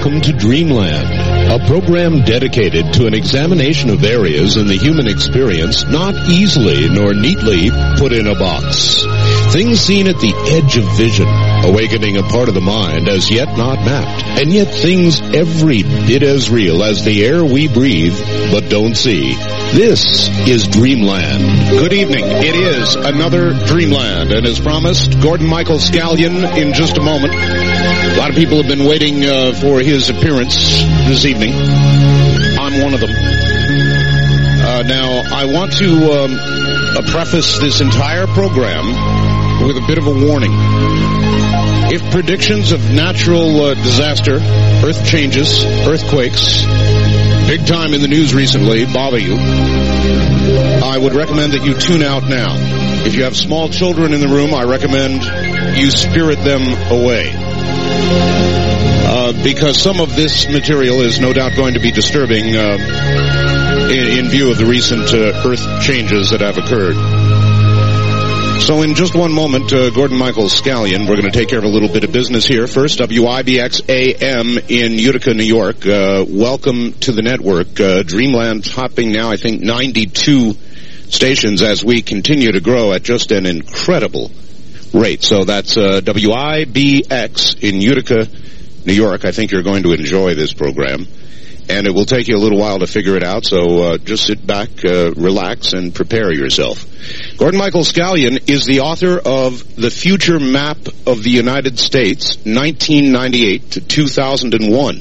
Welcome to Dreamland, a program dedicated to an examination of areas in the human experience not easily nor neatly put in a box. Things seen at the edge of vision, awakening a part of the mind as yet not mapped, and yet things every bit as real as the air we breathe but don't see. This is Dreamland. Good evening. It is another Dreamland, and as promised, Gordon Michael Scallion in just a moment. A lot of people have been waiting for his appearance this evening. I'm one of them. Now, I want to preface this entire program with a bit of a warning. If predictions of natural disaster, earth changes, earthquakes, big time in the news recently, bother you, I would recommend that you tune out now. If you have small children in the room, I recommend you spirit them away. Because some of this material is no doubt going to be disturbing in view of the recent earth changes that have occurred. So in just one moment, Gordon Michael Scallion, we're going to take care of a little bit of business here. First, WIBX AM in Utica, New York. Welcome to the network. Dreamland topping now, I think, 92 stations as we continue to grow at just an incredible rate. So that's WIBX in Utica, New York. I think you're going to enjoy this program. And it will take you a little while to figure it out, so just sit back, relax, and prepare yourself. Gordon Michael Scallion is the author of The Future Map of the United States, 1998 to 2001.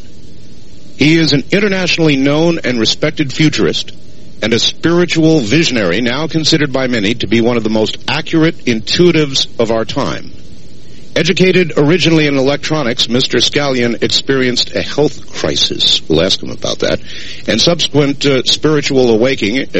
He is an internationally known and respected futurist and a spiritual visionary, now considered by many to be one of the most accurate intuitives of our time. Educated originally in electronics, Mr. Scallion experienced a health crisis. We'll ask him about that. And subsequent spiritual awakening in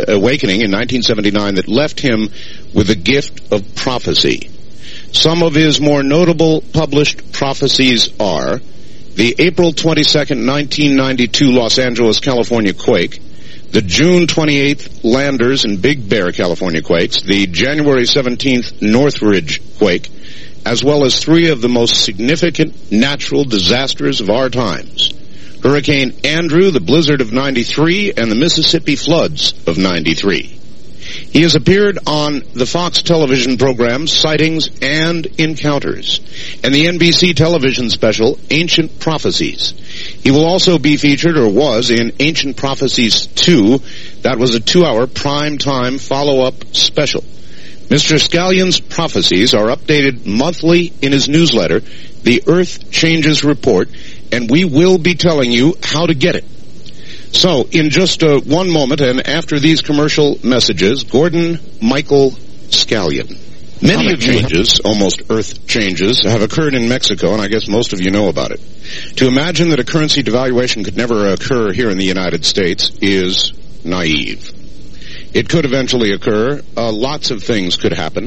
1979 that left him with the gift of prophecy. Some of his more notable published prophecies are the April 22nd, 1992 Los Angeles, California quake, the June 28th Landers and Big Bear, California quakes, the January 17th Northridge quake, as well as three of the most significant natural disasters of our times: Hurricane Andrew, the blizzard of 93, and the Mississippi floods of 93. He has appeared on the Fox television program Sightings and Encounters and the NBC television special Ancient Prophecies. He will also be featured, or was, in Ancient Prophecies 2. That was a 2-hour prime-time follow-up special. Mr. Scallion's prophecies are updated monthly in his newsletter, The Earth Changes Report, and we will be telling you how to get it. So, in just one moment, and after these commercial messages, Gordon Michael Scallion. Many changes, almost earth changes, have occurred in Mexico, and I guess most of you know about it. To imagine that a currency devaluation could never occur here in the United States is naive. It could eventually occur. Lots of things could happen.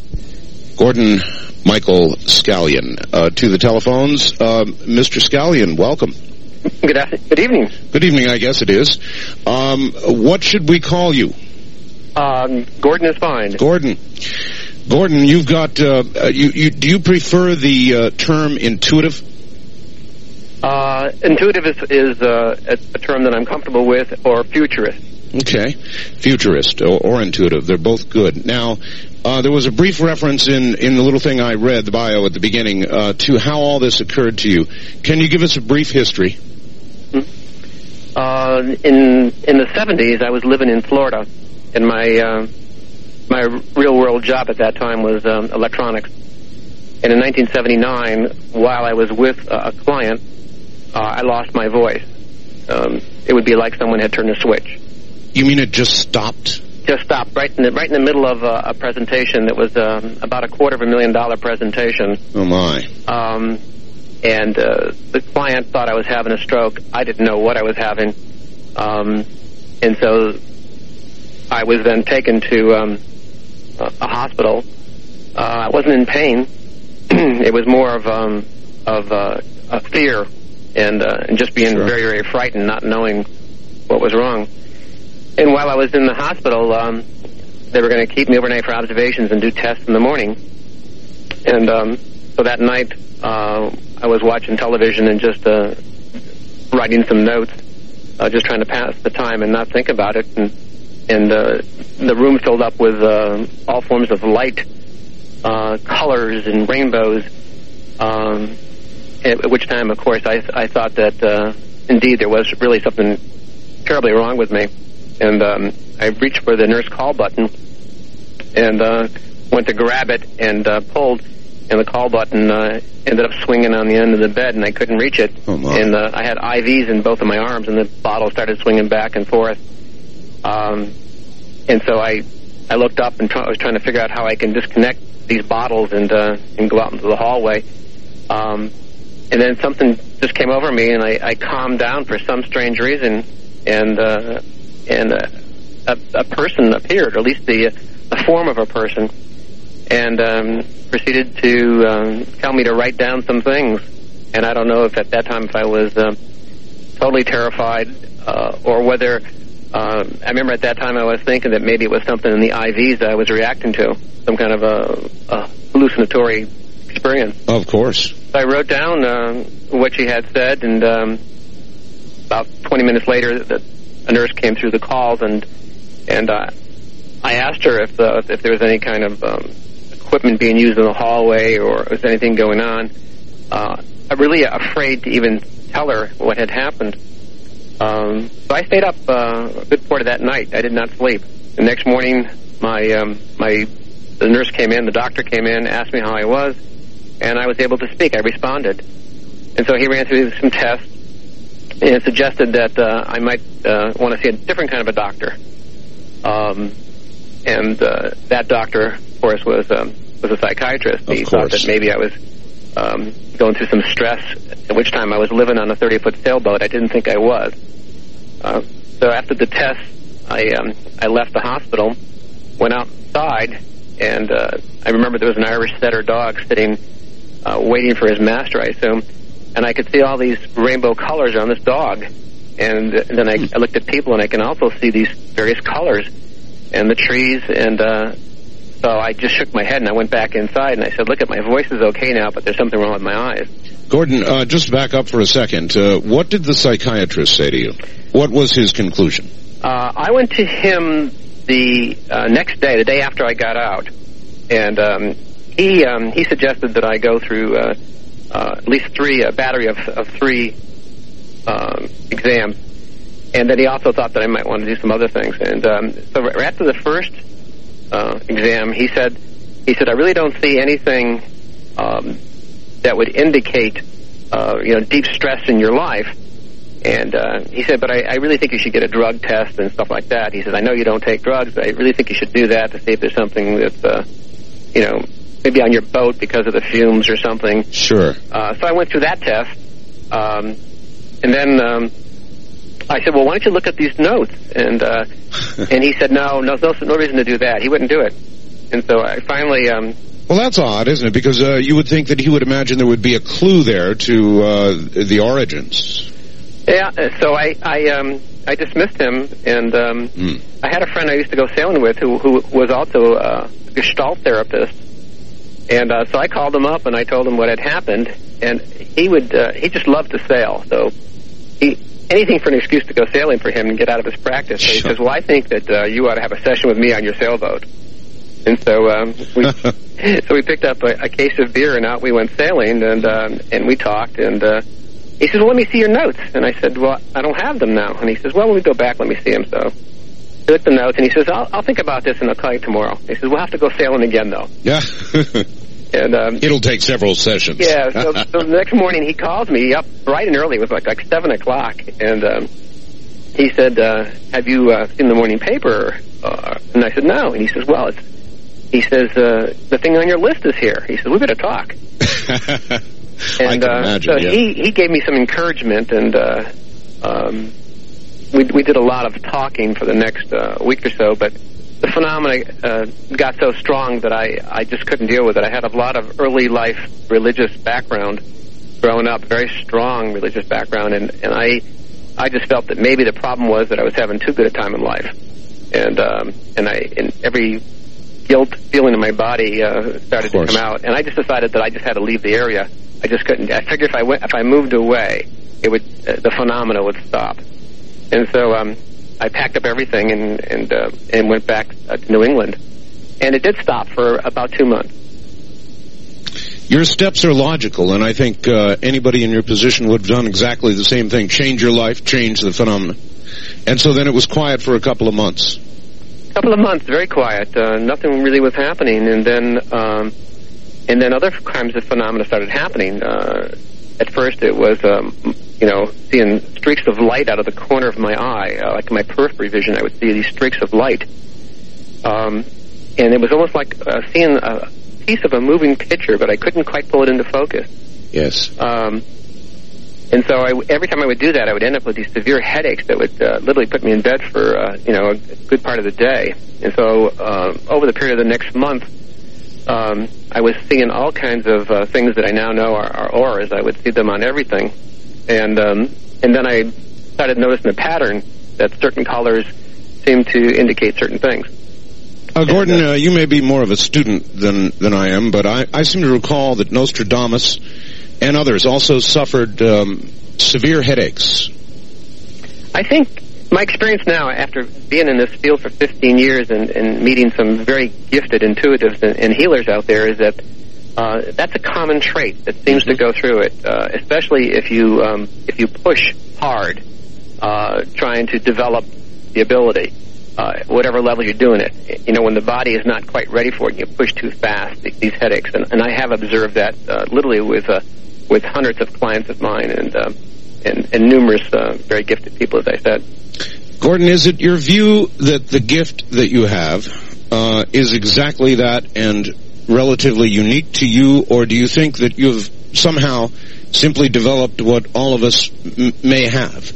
Gordon Michael Scallion to the telephones. Mr. Scallion, welcome. Good evening. Good evening, I guess it is. What should we call you? Gordon is fine. Gordon, you've got. Do you prefer the term intuitive? Intuitive is a term that I'm comfortable with, or futurist. Okay. Futurist or intuitive. They're both good. Now, there was a brief reference in the little thing I read, the bio at the beginning, to how all this occurred to you. Can you give us a brief history? In the 70s, I was living in Florida, and my real-world job at that time was electronics. And in 1979, while I was with a client, I lost my voice. It would be like someone had turned a switch. You mean it just stopped? Just stopped right in the middle of a presentation that was about a $250,000 presentation. Oh my! And the client thought I was having a stroke. I didn't know what I was having, and so I was then taken to a hospital. I wasn't in pain. It was more of a fear and just being very, very frightened, not knowing what was wrong. And while I was in the hospital, they were going to keep me overnight for observations and do tests in the morning. And so that night, I was watching television and just writing some notes, just trying to pass the time and not think about it. And the room filled up with all forms of light, colors and rainbows. At which time, of course, I thought that indeed there was really something terribly wrong with me. And I reached for the nurse call button and went to grab it and pulled, and the call button ended up swinging on the end of the bed, and I couldn't reach it. Oh, my. And I had IVs in both of my arms, and the bottle started swinging back and forth. And so I looked up and I was trying to figure out how I can disconnect these bottles and go out into the hallway. And then something just came over me, and I calmed down for some strange reason, and a person appeared, or at least the form of a person, and proceeded to tell me to write down some things. And I don't know if at that time if I was totally terrified or whether I remember at that time I was thinking that maybe it was something in the IVs that I was reacting to, some kind of a hallucinatory experience. Of course. So I wrote down what she had said, and about 20 minutes later, a nurse came through the calls, and I asked her if there was any kind of equipment being used in the hallway or if there was anything going on. I'm really afraid to even tell her what had happened. So I stayed up a good part of that night. I did not sleep. The next morning, the nurse came in, the doctor came in, asked me how I was, and I was able to speak. I responded. And so he ran through some tests and suggested that I might want to see a different kind of a doctor. And that doctor, of course, was a psychiatrist. He thought that maybe I was going through some stress, at which time I was living on a 30-foot sailboat. I didn't think I was. So after the test, I left the hospital, went outside, and I remember there was an Irish setter dog sitting, waiting for his master, I assume, and I could see all these rainbow colors on this dog. And then I looked at people, and I can also see these various colors and the trees, and so I just shook my head, and I went back inside, and I said, look, my voice is okay now, but there's something wrong with my eyes. Gordon, just back up for a second. What did the psychiatrist say to you? What was his conclusion? I went to him the next day, the day after I got out, and he suggested that I go through at least a battery of three exams, and then he also thought that I might want to do some other things. And so right after the first exam, he said, I really don't see anything that would indicate, deep stress in your life. And he said, but I really think you should get a drug test and stuff like that. He said, I know you don't take drugs, but I really think you should do that to see if there's something that's, maybe on your boat because of the fumes or something. Sure. So I went through that test, and then I said, well, why don't you look at these notes? And and he said, no reason to do that. He wouldn't do it. And so I finally... well, that's odd, isn't it? Because you would think that he would imagine there would be a clue there to the origins. Yeah, so I dismissed him, and I had a friend I used to go sailing with who was also a Gestalt therapist. And so I called him up, and I told him what had happened, and he just loved to sail. So anything for an excuse to go sailing for him and get out of his practice. So he says, well, I think that you ought to have a session with me on your sailboat. And so we picked up a case of beer, and out we went sailing, and we talked, and he says, well, let me see your notes. And I said, well, I don't have them now. And he says, well, when we go back, let me see them. So I looked at the notes, and he says, I'll think about this, and I'll call you tomorrow. He says, we'll have to go sailing again, though. Yeah. And it'll take several sessions. Yeah, so the next morning he called me up bright and early. It was like 7 o'clock. And he said, have you seen the morning paper? And I said, no. And he says, well, he says, the thing on your list is here. He says, we better talk. And I can imagine, so he gave me some encouragement, and we did a lot of talking for the next week or so, but the phenomena got so strong that I just couldn't deal with it. I had a lot of early life religious background growing up, very strong religious background, and I just felt that maybe the problem was that I was having too good a time in life, and every guilt feeling in my body started to come out, and I just decided that I just had to leave the area. I just couldn't. I figured if I moved away, the phenomena would stop. And so I packed up everything and went back to New England. And it did stop for about 2 months. Your steps are logical, and I think anybody in your position would have done exactly the same thing. Change your life, change the phenomena. And so then it was quiet for a couple of months. A couple of months, very quiet. Nothing really was happening. And then other kinds of phenomena started happening. At first it was, seeing streaks of light out of the corner of my eye. Like my periphery vision, I would see these streaks of light. And it was almost like seeing a piece of a moving picture, but I couldn't quite pull it into focus. Yes. And so every time I would do that, I would end up with these severe headaches that would literally put me in bed for, a good part of the day. And so over the period of the next month, I was seeing all kinds of things that I now know are auras. I would see them on everything. And then I started noticing a pattern that certain colors seemed to indicate certain things. Gordon, you may be more of a student than I am, but I seem to recall that Nostradamus and others also suffered severe headaches. I think my experience now, after being in this field for 15 years and meeting some very gifted intuitives and healers out there, is that that's a common trait that seems to go through it, especially if you push hard, trying to develop the ability. Whatever level you're doing it. When the body is not quite ready for it, you push too fast, these headaches. And I have observed that literally with hundreds of clients of mine and numerous very gifted people, as I said. Gordon, is it your view that the gift that you have is exactly that and relatively unique to you, or do you think that you've somehow simply developed what all of us may have?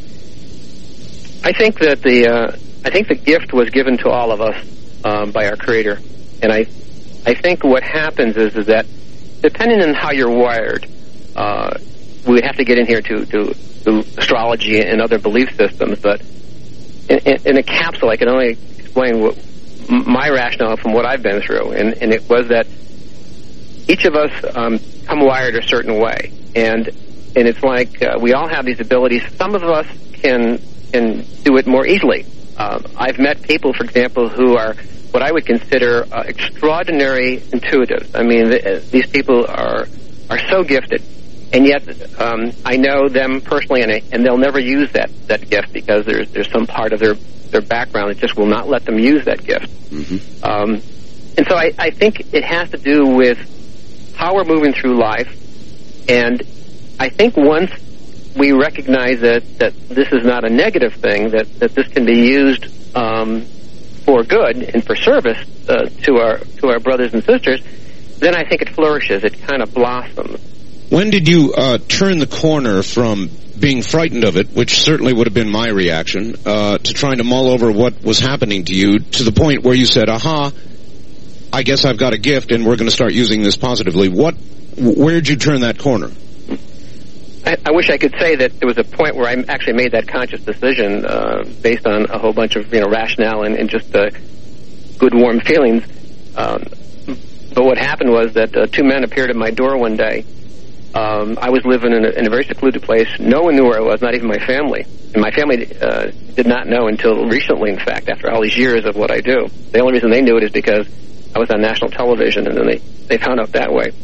I think that the gift was given to all of us by our Creator. And I think what happens is that depending on how you're wired, we would have to get in here to astrology and other belief systems, but in a capsule I can only explain what my rationale from what I've been through. And it was that each of us come wired a certain way. And it's like we all have these abilities. Some of us can do it more easily. I've met people, for example, who are what I would consider extraordinary intuitives. I mean, these people are so gifted, and yet I know them personally, and they'll never use that gift because there's some part of their background that just will not let them use that gift. Mm-hmm. And so I think it has to do with how we're moving through life, and I think once we recognize that this is not a negative thing, that this can be used for good and for service to our brothers and sisters, then I think it flourishes. It kind of blossoms. When did you turn the corner from being frightened of it, which certainly would have been my reaction, to trying to mull over what was happening to you, to the point where you said, aha, I guess I've got a gift and we're going to start using this positively? Where did you turn that corner? I wish I could say that there was a point where I actually made that conscious decision based on a whole bunch of rationale and just good, warm feelings. But what happened was that two men appeared at my door one day. I was living in a very secluded place. No one knew where I was, not even my family. And my family did not know until recently, in fact, after all these years of what I do. The only reason they knew it is because I was on national television, and then they found out that way.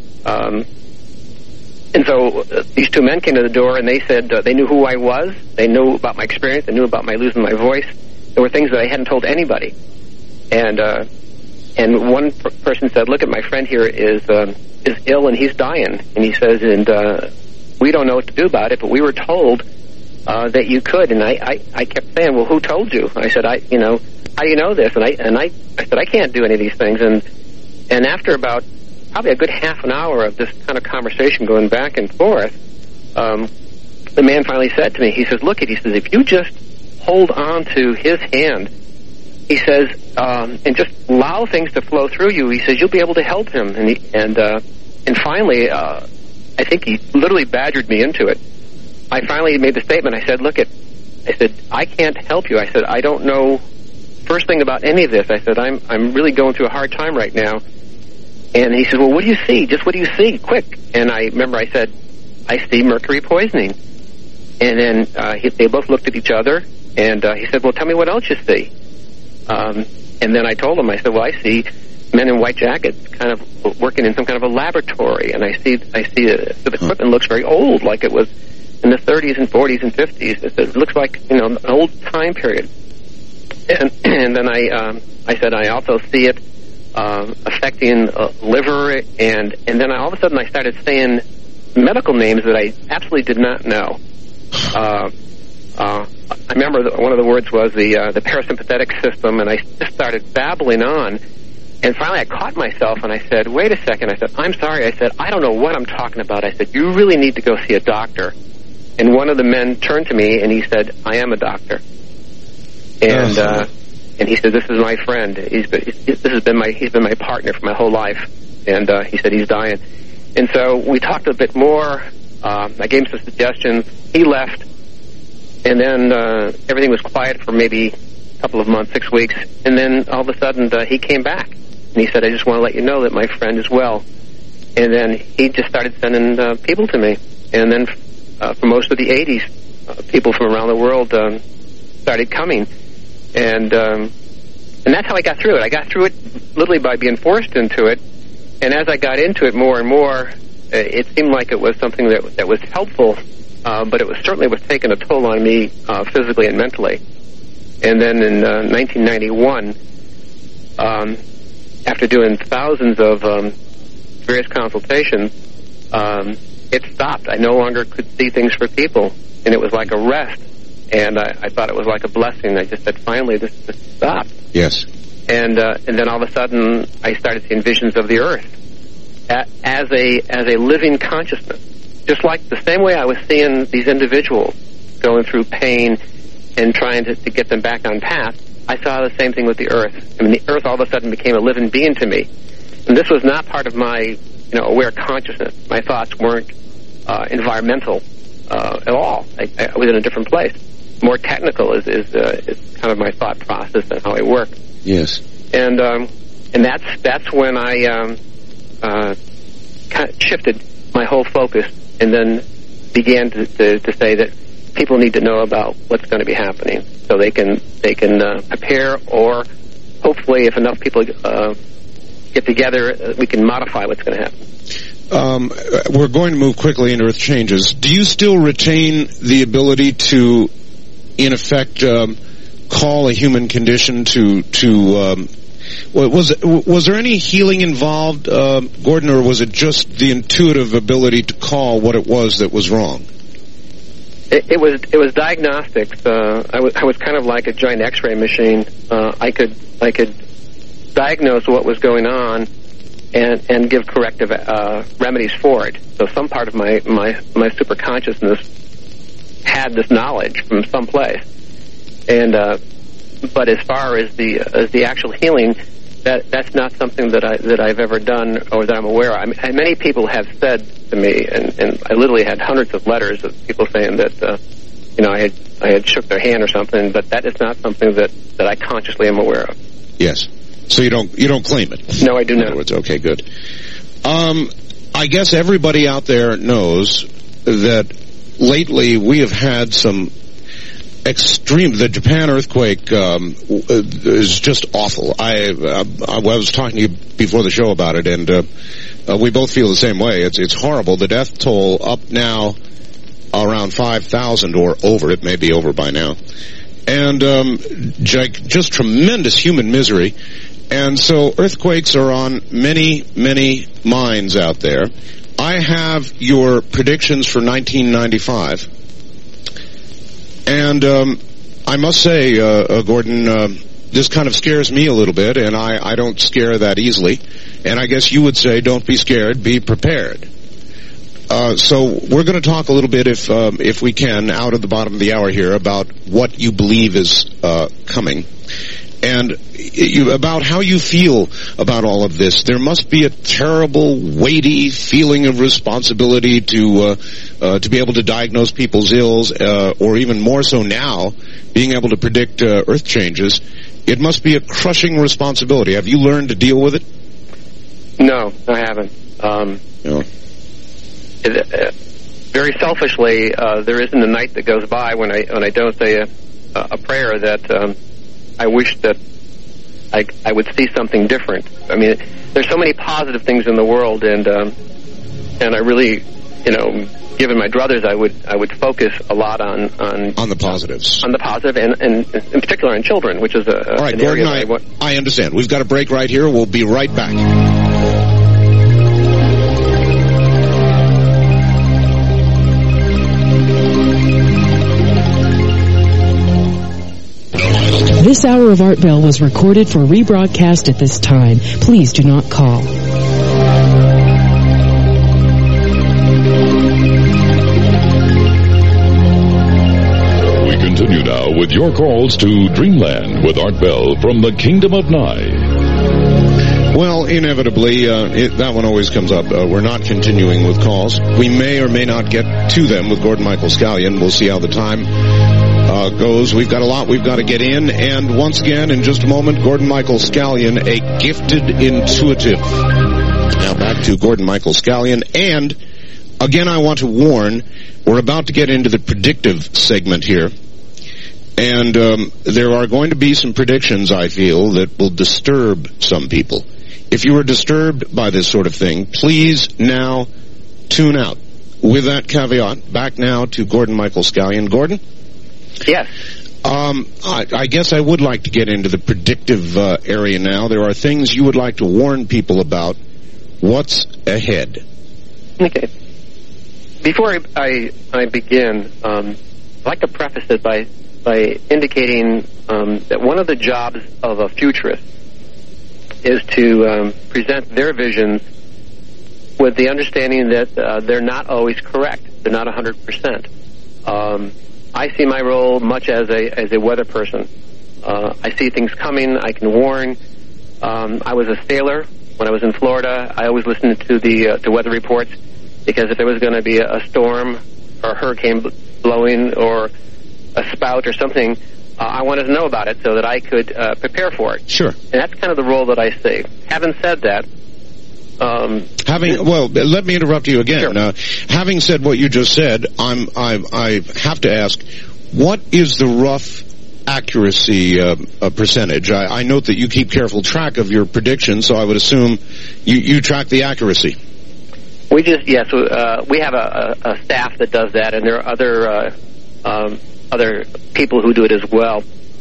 And so these two men came to the door, and they said they knew who I was. They knew about my experience. They knew about my losing my voice. There were things that I hadn't told anybody. And one person said, "Look, my friend here is ill and he's dying." And he says, "And we don't know what to do about it, but we were told that you could." And I kept saying, "Well, who told you?" I said, how do you know this?" And I said, "I can't do any of these things." And after about probably a good half an hour of this kind of conversation going back and forth, the man finally said to me, he says, "Look, he says, if you just hold on to his hand," he says, "and just allow things to flow through you," he says, "you'll be able to help him." And finally, I think he literally badgered me into it. I finally made the statement. I said, I can't help you. I said, I don't know first thing about any of this. I said, I'm really going through a hard time right now. And he said, "Well, what do you see? Just what do you see? Quick." And I remember I said, "I see mercury poisoning." And then they both looked at each other, and he said, well, tell me what else you see. And then I told him, I said, well, I see men in white jackets kind of working in some kind of a laboratory, and I see the equipment looks very old, like it was in the 30s and 40s and 50s. It looks like, an old time period. And then I said, I also see it affecting liver, and then all of a sudden I started saying medical names that I absolutely did not know. I remember one of the words was the parasympathetic system, and I just started babbling on. And finally I caught myself, and I said, wait a second. I said, I'm sorry. I said, I don't know what I'm talking about. I said, you really need to go see a doctor. And one of the men turned to me, and he said, I am a doctor. And and he said, this is my friend. He's been my partner for my whole life. And he said he's dying. And so we talked a bit more. I gave him some suggestions. He left. And then everything was quiet for maybe a couple of months, 6 weeks. And then all of a sudden he came back. And he said, I just want to let you know that my friend is well. And then he just started sending people to me. And then for most of the 80s, people from around the world started coming. And that's how I got through it. I got through it literally by being forced into it. And as I got into it more and more, it seemed like it was something that was helpful, but it certainly was taking a toll on me physically and mentally. And then in 1991, after doing thousands of various consultations, it stopped. I no longer could see things for people, and it was like a rest. And I thought it was like a blessing. I just said, finally, this stopped. Yes. And then all of a sudden, I started seeing visions of the earth as a living consciousness. Just like the same way I was seeing these individuals going through pain and trying to get them back on path, I saw the same thing with the earth. I mean, the earth all of a sudden became a living being to me. And this was not part of my, aware consciousness. My thoughts weren't environmental at all. I was in a different place. More technical is kind of my thought process and how I work. Yes. And that's when I kind of shifted my whole focus, and then began to say that people need to know about what's going to be happening, so they can prepare, or hopefully, if enough people get together, we can modify what's going to happen. We're going to move quickly into Earth Changes. Do you still retain the ability to, in effect, call a human condition to was there any healing involved, Gordon, or was it just the intuitive ability to call what it was that was wrong? It was diagnostics. I was kind of like a giant X-ray machine. I could diagnose what was going on and give corrective remedies for it. So some part of my super consciousness had this knowledge from someplace. And but as far as the actual healing, that's not something that I've ever done or that I'm aware of. I mean, many people have said to me, and I literally had hundreds of letters of people saying that I had shook their hand or something, but that is not something that I consciously am aware of. Yes. So you don't claim it? No, I do not. In other words, okay, good. I guess everybody out there knows that lately we have had some the Japan earthquake is just awful. I was talking to you before the show about it, and we both feel the same way. It's horrible. The death toll up now around 5,000 or over. It may be over by now. And just tremendous human misery. And so earthquakes are on many, many minds out there. I have your predictions for 1995. And I must say, Gordon, this kind of scares me a little bit, and I don't scare that easily. And I guess you would say, don't be scared, be prepared. So we're going to talk a little bit, if we can, out of the bottom of the hour here, about what you believe is coming. And about how you feel about all of this. There must be a terrible, weighty feeling of responsibility to be able to diagnose people's ills, or even more so now, being able to predict earth changes. It must be a crushing responsibility. Have you learned to deal with it? No, I haven't. No. very selfishly, there isn't a night that goes by when I don't say a prayer that I wish that I would see something different. I mean, there's so many positive things in the world, and I really, given my druthers, I would focus a lot on the positives, on the positive, and in particular on children, which is all right, an Gordon, area that I understand. We've got a break right here. We'll be right back. This hour of Art Bell was recorded for rebroadcast at this time. Please do not call. We continue now with your calls to Dreamland with Art Bell from the Kingdom of Nye. Well, inevitably, that one always comes up. We're not continuing with calls. We may or may not get to them with Gordon Michael Scallion. We'll see how the time goes. We've got a lot we've got to get in, and once again, in just a moment, Gordon Michael Scallion, a gifted intuitive. Now back to Gordon Michael Scallion, and again, I want to warn, we're about to get into the predictive segment here, and there are going to be some predictions, I feel, that will disturb some people. If you are disturbed by this sort of thing, please now tune out. With that caveat, back now to Gordon Michael Scallion. Gordon? Yes. I guess I would like to get into the predictive area now. There are things you would like to warn people about. What's ahead? Okay. Before I begin, I'd like to preface it by indicating that one of the jobs of a futurist is to present their visions with the understanding that they're not always correct. They're not 100%. I see my role much as a weather person. I see things coming. I can warn. I was a sailor when I was in Florida. I always listened to the weather reports, because if there was going to be a storm or a hurricane blowing or a spout or something, I wanted to know about it so that I could prepare for it. Sure. And that's kind of the role that I see. Having said that, well, let me interrupt you again. Sure. Having said what you just said, I have to ask, what is the rough accuracy percentage? I note that you keep careful track of your predictions, so I would assume you track the accuracy. We have a staff that does that, and there are other people who do it as well.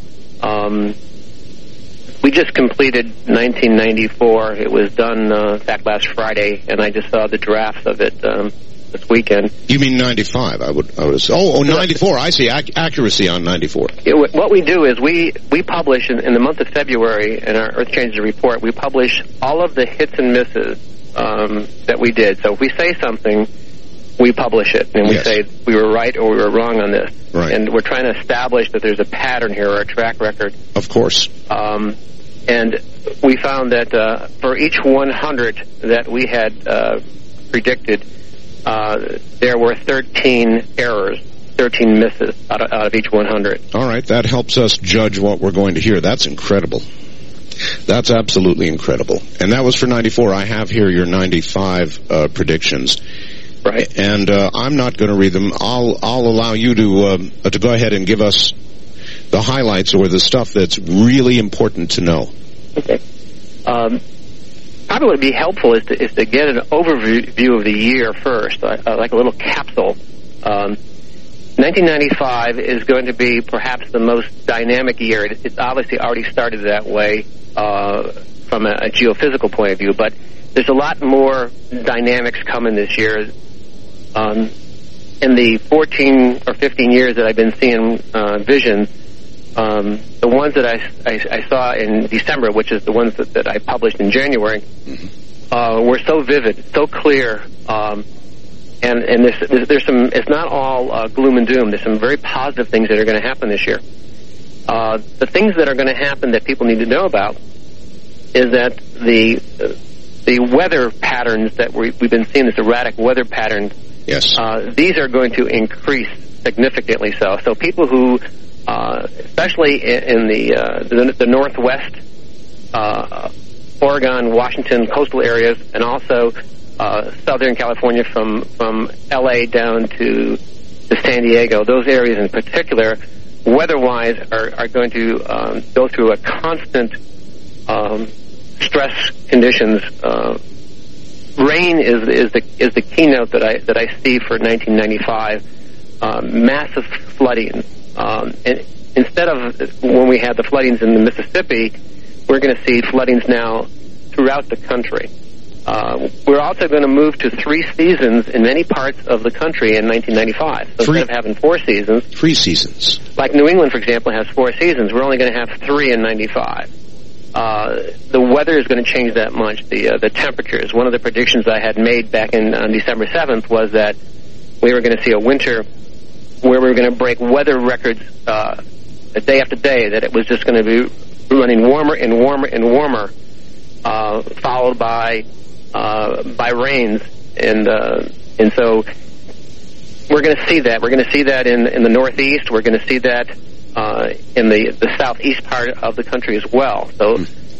We just completed 1994. It was done, in fact, last Friday, and I just saw the drafts of it this weekend. You mean 95? I would. 94. I see accuracy on 94. What we do is we publish in the month of February in our Earth Changes report. We publish all of the hits and misses that we did. So if we say something, we publish it, and we say we were right or we were wrong on this. Right. And we're trying to establish that there's a pattern here or a track record. Of course. And we found that for each 100 that we had predicted, there were 13 errors, 13 misses out of each 100. All right, that helps us judge what we're going to hear. That's incredible. That's absolutely incredible. And that was for 94. I have here your 95 predictions. Right. And I'm not going to read them. I'll allow you to go ahead and give us the highlights or the stuff that's really important to know. Okay. Probably what would be helpful is to get an overview of the year first, like a little capsule. 1995 is going to be perhaps the most dynamic year. It's obviously already started that way from a geophysical point of view, but there's a lot more dynamics coming this year. In the 14 or 15 years that I've been seeing visions, the ones that I saw in December, which is the ones that I published in January, were so vivid, so clear, and there's some. It's not all gloom and doom. There's some very positive things that are going to happen this year. The things that are going to happen that people need to know about is that the weather patterns that we've been seeing, this erratic weather pattern, yes, these are going to increase significantly. So people who, especially in the Northwest, Oregon, Washington, coastal areas, and also Southern California from L.A. down to San Diego, those areas in particular, weather-wise, are going to go through a constant stress conditions. Rain is the keynote that I see for 1995. Massive flooding. And instead of when we had the floodings in the Mississippi, we're going to see floodings now throughout the country. We're also going to move to 3 seasons in many parts of the country in 1995. So instead of having 4 seasons... 3 seasons. Like New England, for example, has 4 seasons. We're only going to have 3 in 95. The weather is going to change that much, the temperatures. One of the predictions I had made back on December 7th was that we were going to see a winter where we were going to break weather records day after day, that it was just going to be running warmer and warmer and warmer, followed by rains, and so we're going to see that. We're going to see that in the Northeast. We're going to see that in the southeast part of the country as well. So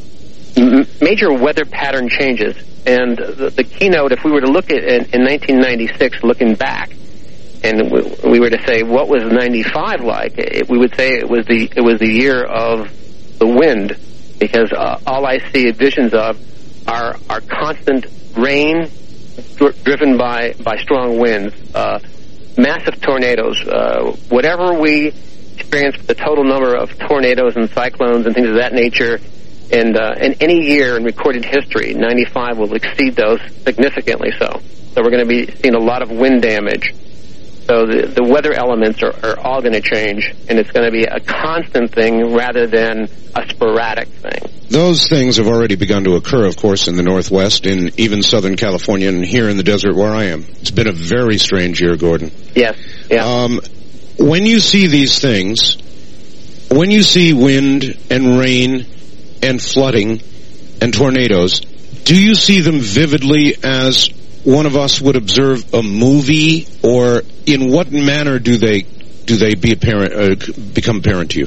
major weather pattern changes, and the keynote, if we were to look at in 1996, looking back, and we were to say what was 95 like, we would say it was the year of the wind, because all I see visions of are constant rain driven by strong winds, massive tornadoes. Whatever we experience, the total number of tornadoes and cyclones and things of that nature, and any year in recorded history, 95 will exceed those significantly so. So we're going to be seeing a lot of wind damage. So the weather elements are all going to change, and it's going to be a constant thing rather than a sporadic thing. Those things have already begun to occur, of course, in the Northwest, in even Southern California, and here in the desert where I am. It's been a very strange year, Gordon. Yes. Yeah. When you see these things, when you see wind and rain and flooding and tornadoes, do you see them vividly as one of us would observe a movie, or in what manner do they become apparent to you?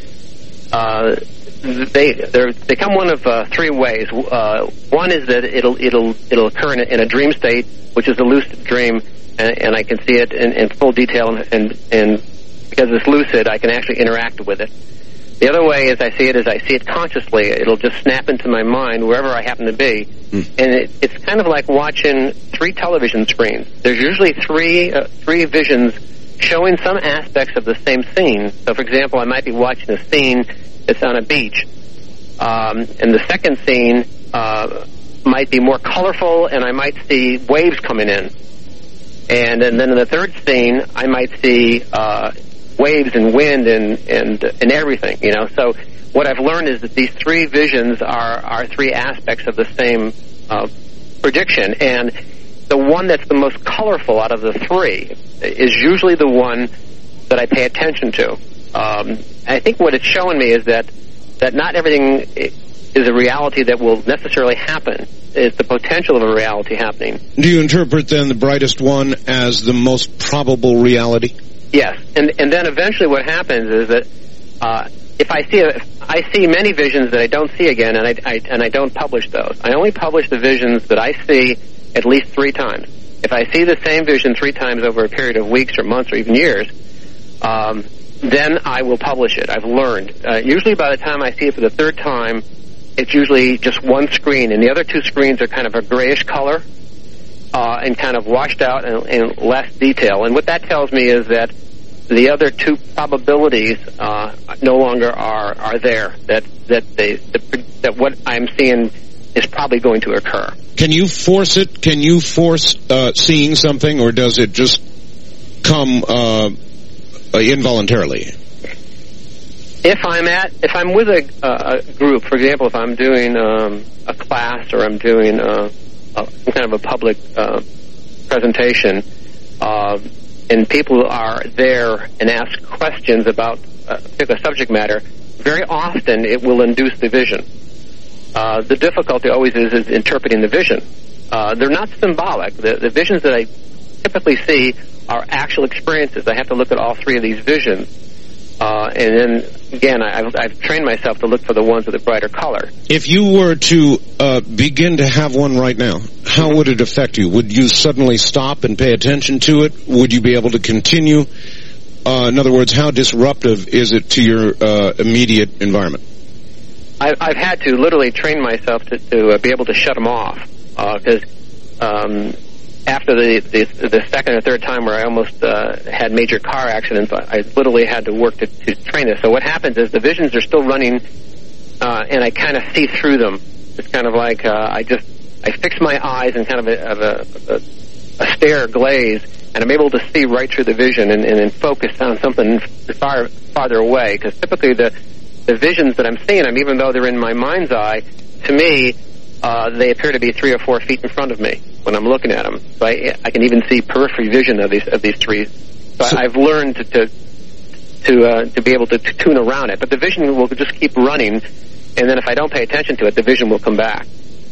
They come one of 3 ways. One is that it'll occur in a dream state, which is a lucid dream, and I can see it in full detail, and because it's lucid, I can actually interact with it. The other way is I see it consciously. It'll just snap into my mind wherever I happen to be. And it's kind of like watching 3 television screens. There's usually three visions showing some aspects of the same scene. So, for example, I might be watching a scene that's on a beach. And the second scene might be more colorful, and I might see waves coming in. And then in the third scene, I might see waves and wind and everything, you know. So what I've learned is that these 3 visions are 3 aspects of the same prediction, and the one that's the most colorful out of the 3 is usually the one that I pay attention to. I think what it's showing me is that not everything is a reality that will necessarily happen. It's the potential of a reality happening. Do you interpret then the brightest one as the most probable reality? Yes, and then eventually what happens is that if I see many visions that I don't see again, and I don't publish those. I only publish the visions that I see at least 3 times. If I see the same vision 3 times over a period of weeks or months or even years, then I will publish it. I've learned. Usually by the time I see it for the 3rd time, it's usually just one screen, and the other 2 screens are kind of a grayish color and kind of washed out and less detail. And what that tells me is that the other 2 probabilities no longer are there. That what I'm seeing is probably going to occur. Can you force it? Can you force seeing something, or does it just come involuntarily? If I'm with a group, for example, if I'm doing a class or I'm doing some kind of a public presentation, and people are there and ask questions about a particular subject matter, very often it will induce the vision. The difficulty always is interpreting the vision. They're not symbolic. The visions that I typically see are actual experiences. I have to look at all 3 of these visions. And then, again, I've trained myself to look for the ones with a brighter color. If you were to begin to have one right now, how would it affect you? Would you suddenly stop and pay attention to it? Would you be able to continue? In other words, how disruptive is it to your immediate environment? I've had to literally train myself to be able to shut them off, because after the second or third time where I almost had major car accidents, I literally had to work to train this. So what happens is the visions are still running, and I kind of see through them. It's kind of like I fix my eyes in kind of a stare glaze, and I'm able to see right through the vision and then focus on something farther away. Because typically the visions that I'm seeing, even though they're in my mind's eye, to me, they appear to be 3 or 4 feet in front of me when I'm looking at them. So I can even see periphery vision of these trees. So I've learned to be able to tune around it. But the vision will just keep running, and then if I don't pay attention to it, the vision will come back.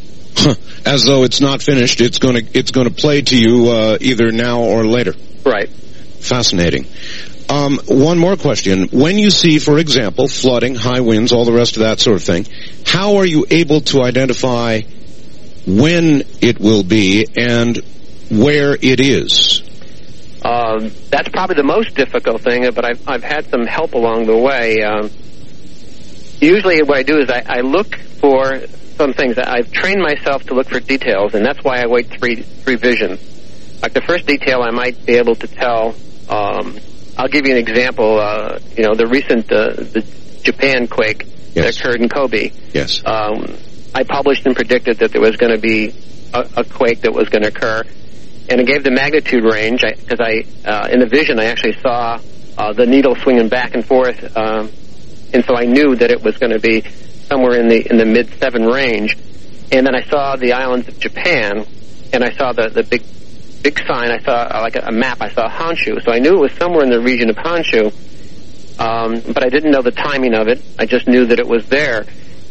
As though it's not finished, it's going to play to you either now or later. Right. Fascinating. One more question. When you see, for example, flooding, high winds, all the rest of that sort of thing, how are you able to identify when it will be and where it is? That's probably the most difficult thing, but I've had some help along the way. Usually what I do is I look for some things. I've trained myself to look for details, and that's why I wait three visions. Like the first detail I might be able to tell. I'll give you an example. The recent the Japan quake that occurred in Kobe. Yes. I published and predicted that there was going to be a quake that was going to occur, and it gave the magnitude range because in the vision I actually saw the needle swinging back and forth, and so I knew that it was going to be somewhere in the mid-7 range. And then I saw the islands of Japan, and I saw the big sign. I saw like a map. I saw Honshu, so I knew it was somewhere in the region of Honshu, but I didn't know the timing of it. I just knew that it was there,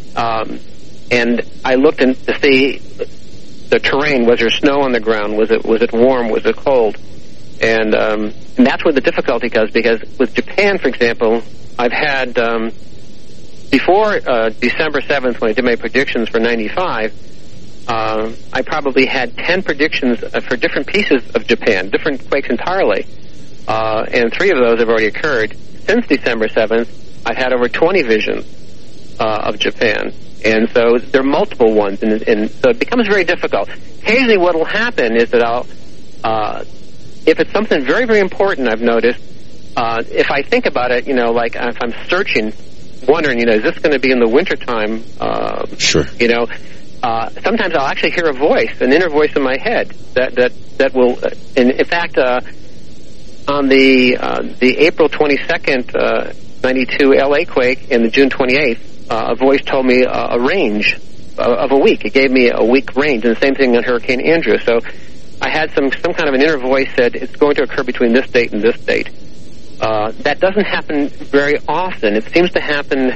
and I looked to see the terrain. Was there snow on the ground? Was it warm? Was it cold? And that's where the difficulty comes, because with Japan, for example, I've had before December 7th, when I did my predictions for 95. I probably had 10 predictions for different pieces of Japan, different quakes entirely, and 3 of those have already occurred. Since December 7th, I've had over 20 visions of Japan, and so there are multiple ones, and so it becomes very difficult. Occasionally what will happen is that I'll, if it's something very, very important, I've noticed, if I think about it, like if I'm searching, wondering, is this going to be in the wintertime? Sure. Sometimes I'll actually hear a voice, an inner voice in my head that will. And in fact, on the April 22nd, 92 LA quake and the June 28th, a voice told me a range of a week. It gave me a week range, and the same thing on Hurricane Andrew. So I had some kind of an inner voice said it's going to occur between this date and this date. That doesn't happen very often. It seems to happen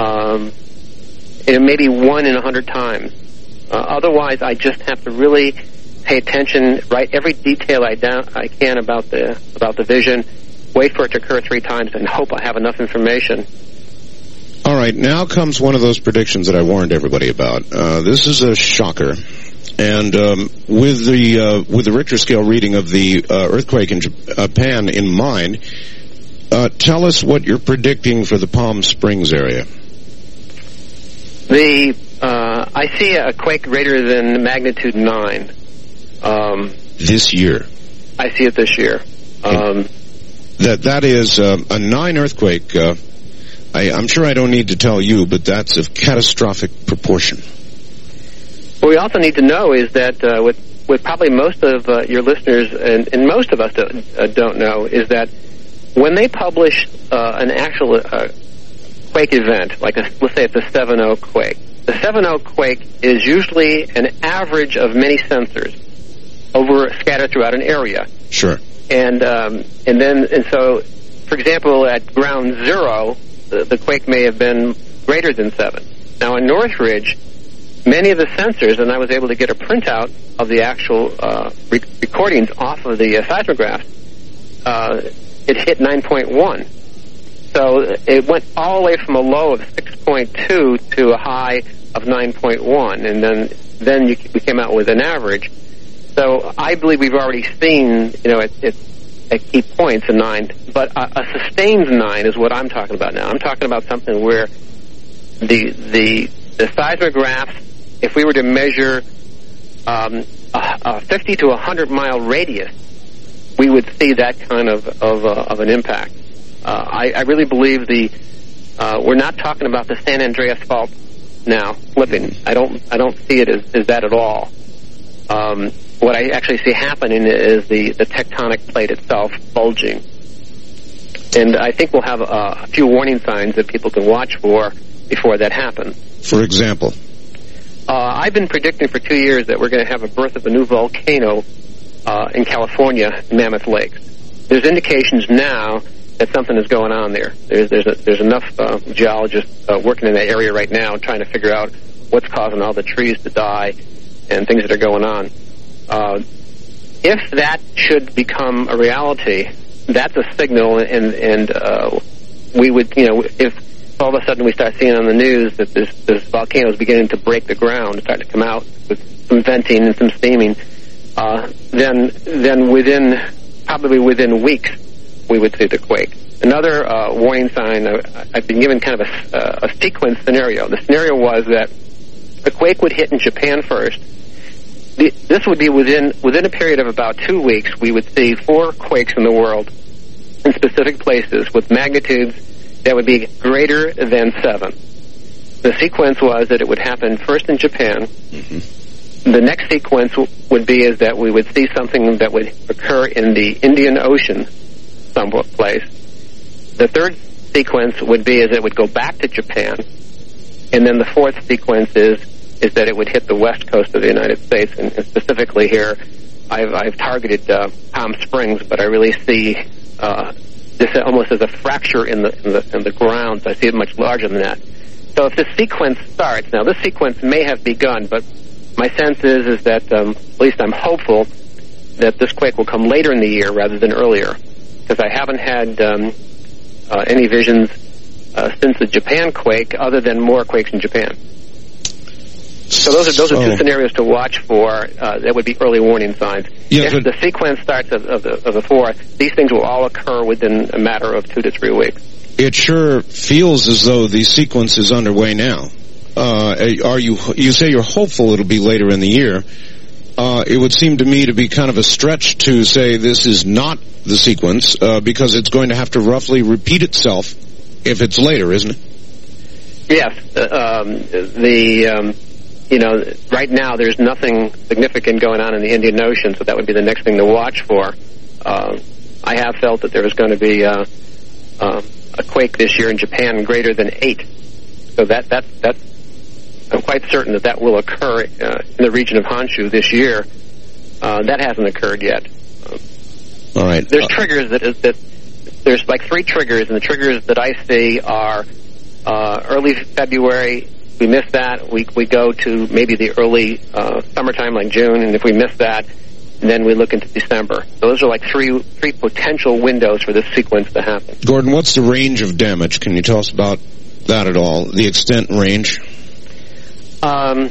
maybe 1 in 100 times. Otherwise, I just have to really pay attention, write every detail I can about the vision, wait for it to occur 3 times, and hope I have enough information. All right, now comes one of those predictions that I warned everybody about. This is a shocker, and with the Richter scale reading of the earthquake in Japan in mind, tell us what you're predicting for the Palm Springs area. I see a quake greater than magnitude 9. This year? I see it this year. That is a 9 earthquake. I'm sure I don't need to tell you, but that's of catastrophic proportion. What we also need to know is that with probably most of your listeners, and most of us don't know, is that when they publish an actual quake event, like let's say it's a 7.0 quake, the 7.0 quake is usually an average of many sensors scattered throughout an area. Sure. And so, for example, at ground 0, the quake may have been greater than 7. Now in Northridge, many of the sensors, and I was able to get a printout of the actual recordings off of the seismograph, it hit 9.1. So it went all the way from a low of 6.2 to a high of 9.1, and then we came out with an average. So I believe we've already seen, at key points a 9, but a sustained 9 is what I'm talking about now. I'm talking about something where the seismographs, if we were to measure a 50 to 100 mile radius, we would see that kind of an impact. I really believe we're not talking about the San Andreas Fault now flipping. I don't see it as that at all. What I actually see happening is the tectonic plate itself bulging. And I think we'll have a few warning signs that people can watch for before that happens. For example? I've been predicting for 2 years that we're going to have a birth of a new volcano in California, Mammoth Lakes. There's indications now that something is going on there. There's enough geologists working in that area right now trying to figure out what's causing all the trees to die and things that are going on. If that should become a reality, that's a signal, and we would, if all of a sudden we start seeing on the news that this volcano is beginning to break the ground, starting to come out with some venting and some steaming, then probably within weeks, we would see the quake. Another warning sign, I've been given kind of a sequence scenario. The scenario was that the quake would hit in Japan first. This would be within a period of about 2 weeks, we would see 4 quakes in the world in specific places with magnitudes that would be greater than 7. The sequence was that it would happen first in Japan. Mm-hmm. The next sequence would be is that we would see something that would occur in the Indian Ocean someplace. The third sequence would be is it would go back to Japan. And then the fourth sequence is that it would hit the west coast of the United States, and specifically here, I've targeted Palm Springs, but I really see this almost as a fracture in the ground. I see it much larger than that. So if this sequence starts, now this sequence may have begun, but my sense is that at least I'm hopeful that this quake will come later in the year rather than earlier, because I haven't had any visions since the Japan quake, other than more quakes in Japan. So those are 2 scenarios to watch for. That would be early warning signs. Yeah, if the sequence starts of the 4th, these things will all occur within a matter of 2 to 3 weeks. It sure feels as though the sequence is underway now. You say you're hopeful it'll be later in the year. It would seem to me to be kind of a stretch to say this is not the sequence, because it's going to have to roughly repeat itself if it's later, isn't it? Yes. Right now there's nothing significant going on in the Indian Ocean, so that would be the next thing to watch for. I have felt that there was going to be a quake this year in Japan greater than 8. So that's I'm quite certain that will occur in the region of Honshu this year. That hasn't occurred yet. All right. There's triggers that there's like 3 triggers, and the triggers that I see are early February. If we miss that, we go to maybe the early summertime, like June, and if we miss that, then we look into December. So those are like three potential windows for this sequence to happen. Gordon, what's the range of damage? Can you tell us about that at all? The extent and range? I'm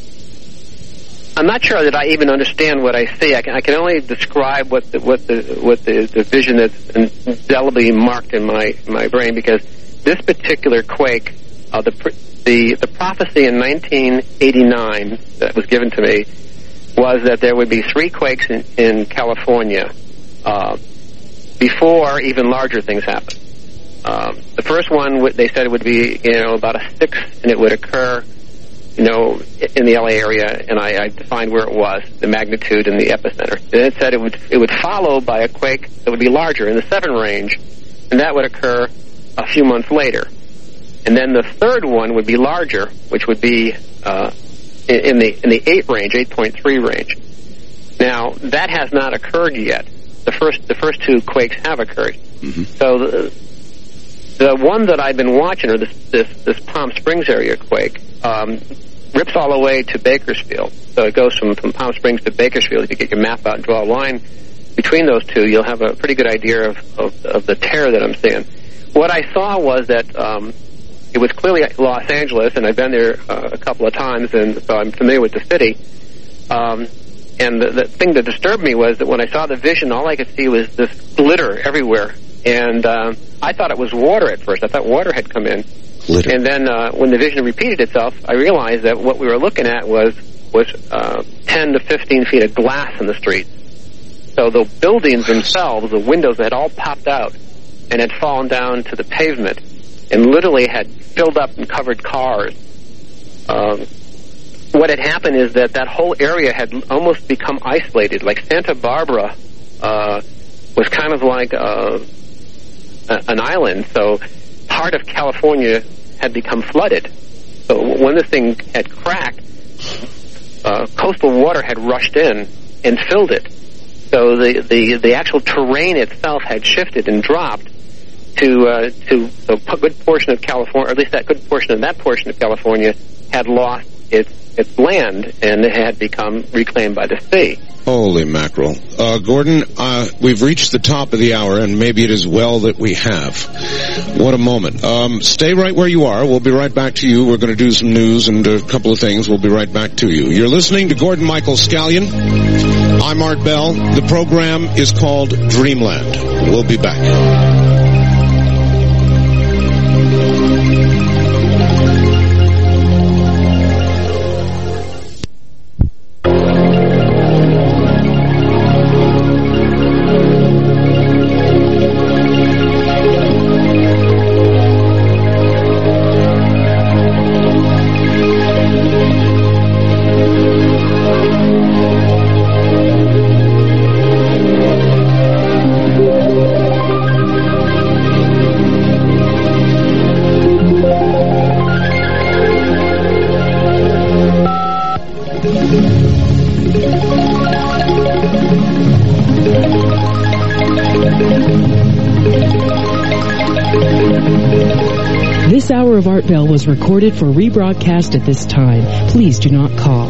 not sure that I even understand what I see. I can only describe what the vision that's indelibly marked in my brain, because this particular quake, the prophecy in 1989 that was given to me was that there would be 3 quakes in California before even larger things happen. The first one, they said it would be about a 6, and it would occur in the LA area, and I defined where it was, the magnitude and the epicenter. Then it said it would follow by a quake that would be larger in the 7 range, and that would occur a few months later. And then the third one would be larger, which would be in the 8 range, 8.3 range. Now that has not occurred yet. The first 2 quakes have occurred. Mm-hmm. So the one that I've been watching, or this Palm Springs area quake, rips all the way to Bakersfield. So it goes from Palm Springs to Bakersfield. If you get your map out and draw a line between those 2, you'll have a pretty good idea of the terror that I'm seeing. what I saw was that it was clearly Los Angeles, and I've been there a couple of times, and so I'm familiar with the city. And the thing that disturbed me was that when I saw the vision, all I could see was this glitter everywhere. And I thought it was water at first. I thought water had come in. Glitter. And then when the vision repeated itself, I realized that what we were looking at was 10 to 15 feet of glass in the street. So the buildings themselves, the windows had all popped out and had fallen down to the pavement and literally had filled up and covered cars. What had happened is that whole area had almost become isolated. Like Santa Barbara was kind of like an island, so part of California had become flooded. So when this thing had cracked, coastal water had rushed in and filled it. So the actual terrain itself had shifted and dropped to a good portion of California, or at least that good portion of California had lost its land, and it had become reclaimed by the sea. Holy mackerel. Gordon, we've reached the top of the hour, and maybe it is well that we have. What a moment. Stay right where you are. We'll be right back to you. We're going to do some news and a couple of things. We'll be right back to you. You're listening to Gordon Michael Scallion. I'm Art Bell. The program is called Dreamland. We'll be back. This hour of Art Bell was recorded for rebroadcast at this time. Please do not call.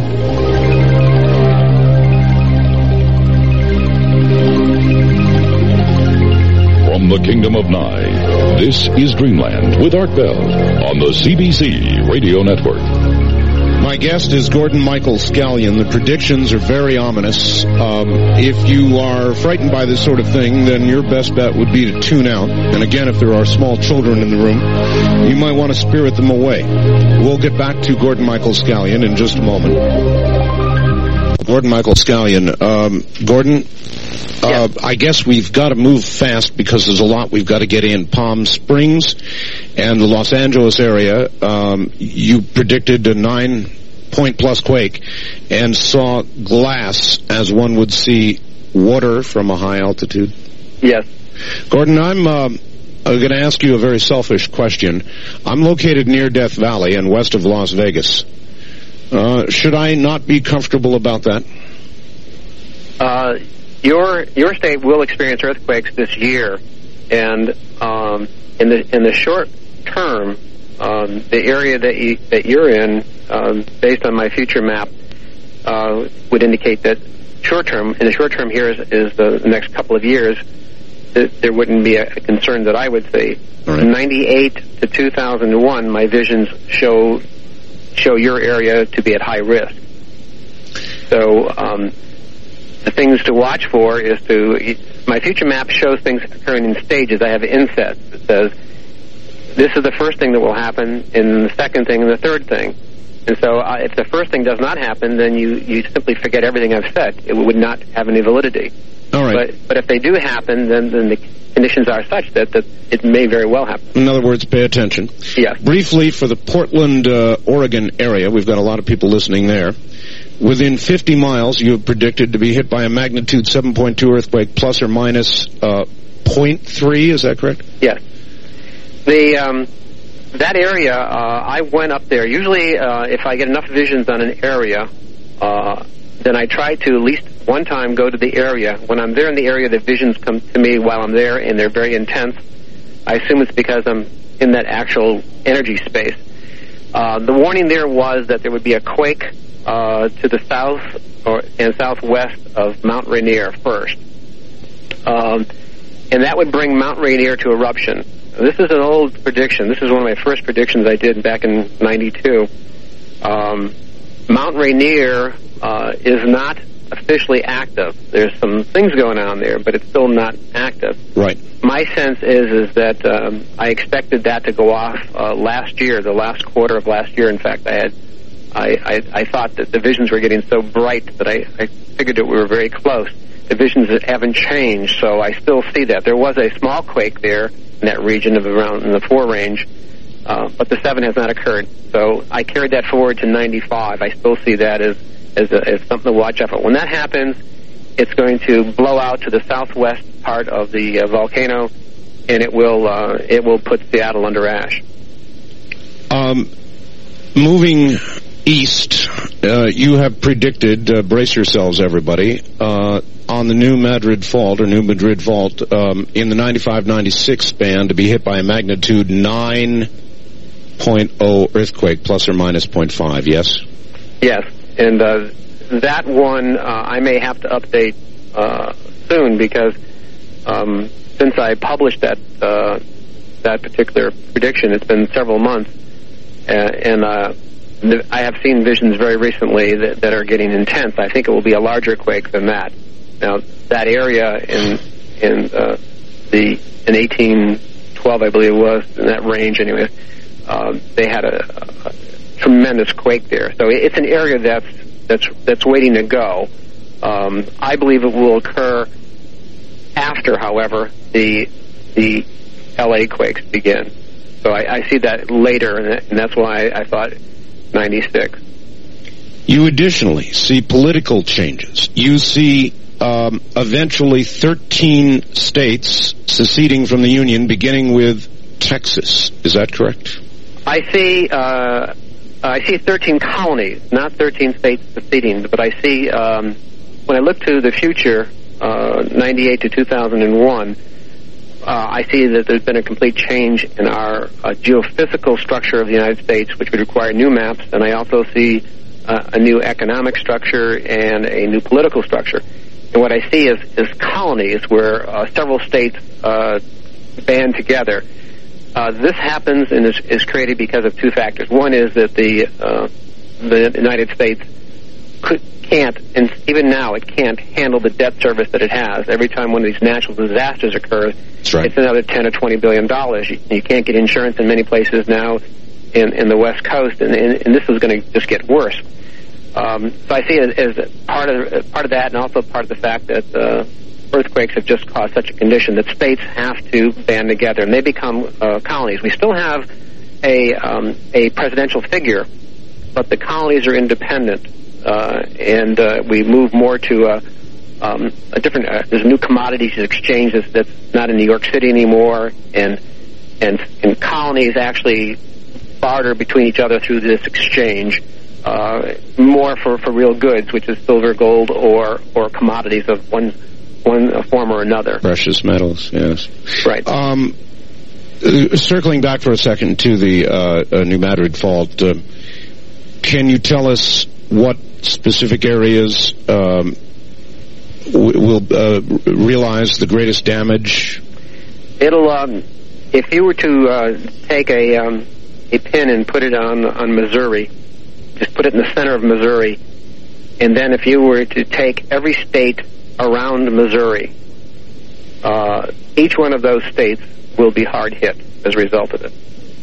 From the Kingdom of Nye, this is Dreamland with Art Bell on the CBC Radio Network. My guest is Gordon Michael Scallion. The predictions are very ominous. If you are frightened by this sort of thing, then your best bet would be to tune out. And again, if there are small children in the room, you might want to spirit them away. We'll get back to Gordon Michael Scallion in just a moment. Gordon Michael Scallion. Gordon, I guess we've got to move fast because there's a lot we've got to get in. Palm Springs and the Los Angeles area, you predicted a 9-point-plus quake and saw glass as one would see water from a high altitude. Yes. Gordon, I'm going to ask you a very selfish question. I'm located near Death Valley and west of Las Vegas. Should I not be comfortable about that? Your state will experience earthquakes this year, and in the short term, the area that you're in, based on my future map, would indicate that in the short term here is the next couple of years, there wouldn't be a concern that I would see. Right. From 98 to 2001, my visions show your area to be at high risk. So the things to watch for is my future map shows things occurring in stages. I have insets that says this is the first thing that will happen, and the second thing, and the third thing. And so if the first thing does not happen, then you simply forget everything I've said. It would not have any validity. All right. But if they do happen, then the conditions are such that it may very well happen. In other words, pay attention. Yes. Briefly, for the Portland, Oregon area, we've got a lot of people listening there. Within 50 miles, you have predicted to be hit by a magnitude 7.2 earthquake, plus or minus 0.3. Is that correct? Yes. That area, I went up there. Usually, if I get enough visions on an area, then I try to at least one time go to the area. When I'm there in the area, the visions come to me while I'm there, and they're very intense. I assume it's because I'm in that actual energy space. The warning there was that there would be a quake to the south and southwest of Mount Rainier first. And that would bring Mount Rainier to eruption. This is an old prediction. This is one of my first predictions I did back in '92. Mount Rainier is not officially active. There's some things going on there, but it's still not active. Right. My sense is that I expected that to go off last year, the last quarter of last year. In fact, I thought that the visions were getting so bright that I figured that we were very close. The visions haven't changed, so I still see that. There was a small quake there in that region of around in the 4 range, but the 7 has not occurred. So I carried that forward to 95. I still see that as something to watch out for. When that happens, it's going to blow out to the southwest part of the volcano, and it will put Seattle under ash. Moving east, you have predicted, brace yourselves everybody, on the New Madrid Fault in the 95-96 band to be hit by a magnitude 9.0 earthquake, plus or minus 0.5, yes? Yes, and that one I may have to update soon, because since I published that particular prediction, it's been several months, and I have seen visions very recently that are getting intense. I think it will be a larger quake than that. Now, that area in 1812, I believe it was, in that range anyway, they had a tremendous quake there. So it's an area that's waiting to go. I believe it will occur after, however, the LA quakes begin. So I see that later, and that's why I thought 96. You additionally see political changes. You see eventually 13 states seceding from the Union, beginning with Texas. Is that correct? I see 13 colonies, not 13 states seceding, but I see, when I look to the future, 98 to 2001, I see that there's been a complete change in our geophysical structure of the United States, which would require new maps, and I also see a new economic structure and a new political structure. And what I see is colonies where several states band together. This happens and is created because of 2 factors. One is that the United States can't, and even now it can't handle the debt service that it has. Every time one of these natural disasters occurs, right, it's another $10 or $20 billion. You can't get insurance in many places now in the West Coast, and this is going to just get worse. So I see it as part of that, and also part of the fact that earthquakes have just caused such a condition that states have to band together, and they become colonies. We still have a presidential figure, but the colonies are independent, and we move more to a different. There's a new commodities exchange that's not in New York City anymore, and colonies actually barter between each other through this exchange. More for real goods, which is silver, gold, or commodities of one form or another. Precious metals, yes. Right. Circling back for a second to the New Madrid Fault, can you tell us what specific areas will realize the greatest damage? It'll, if you were to take a pin and put it on Missouri, just put it in the center of Missouri, and then if you were to take every state around Missouri, each one of those states will be hard hit as a result of it.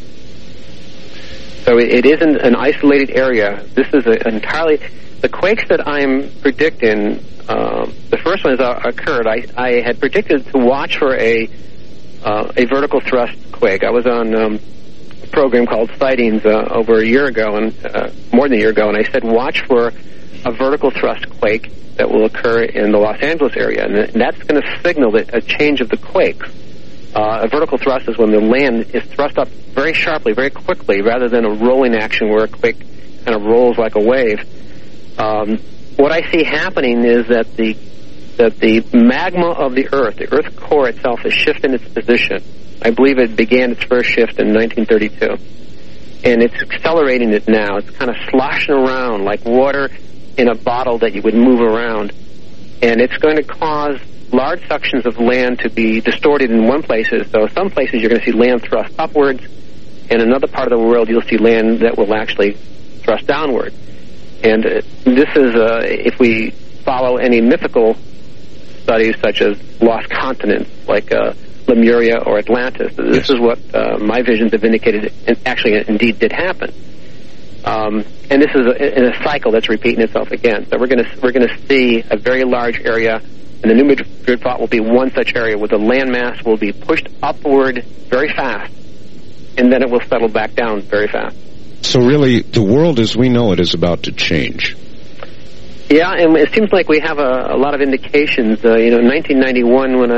So it isn't an isolated area. This is entirely... The quakes that I'm predicting, the first one has occurred. I had predicted to watch for a vertical thrust quake. I was on a program called Sightings over a year ago, and more than a year ago, and I said watch for a vertical thrust quake that will occur in the Los Angeles area, and that's going to signal a change of the quakes. A vertical thrust is when the land is thrust up very sharply, very quickly, rather than a rolling action where a quake kind of rolls like a wave. What I see happening is that the magma of the Earth core itself, is shifting its position. I believe it began its first shift in 1932. And it's accelerating it now. It's kind of sloshing around like water in a bottle that you would move around. And it's going to cause large sections of land to be distorted in one places. So some places you're going to see land thrust upwards, and another part of the world you'll see land that will actually thrust downward. And this is, if we follow any mythical studies such as lost continents like Lemuria or Atlantis, this is what my visions have indicated and actually indeed did happen. And this is in a cycle that's repeating itself again. So we're going to see a very large area, and the New Madrid fault will be one such area where the landmass will be pushed upward very fast, and then it will settle back down very fast. So really, the world as we know it is about to change. Yeah, and it seems like we have a lot of indications. In 1991, when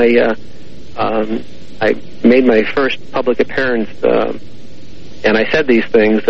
I made my first public appearance, and I said these things.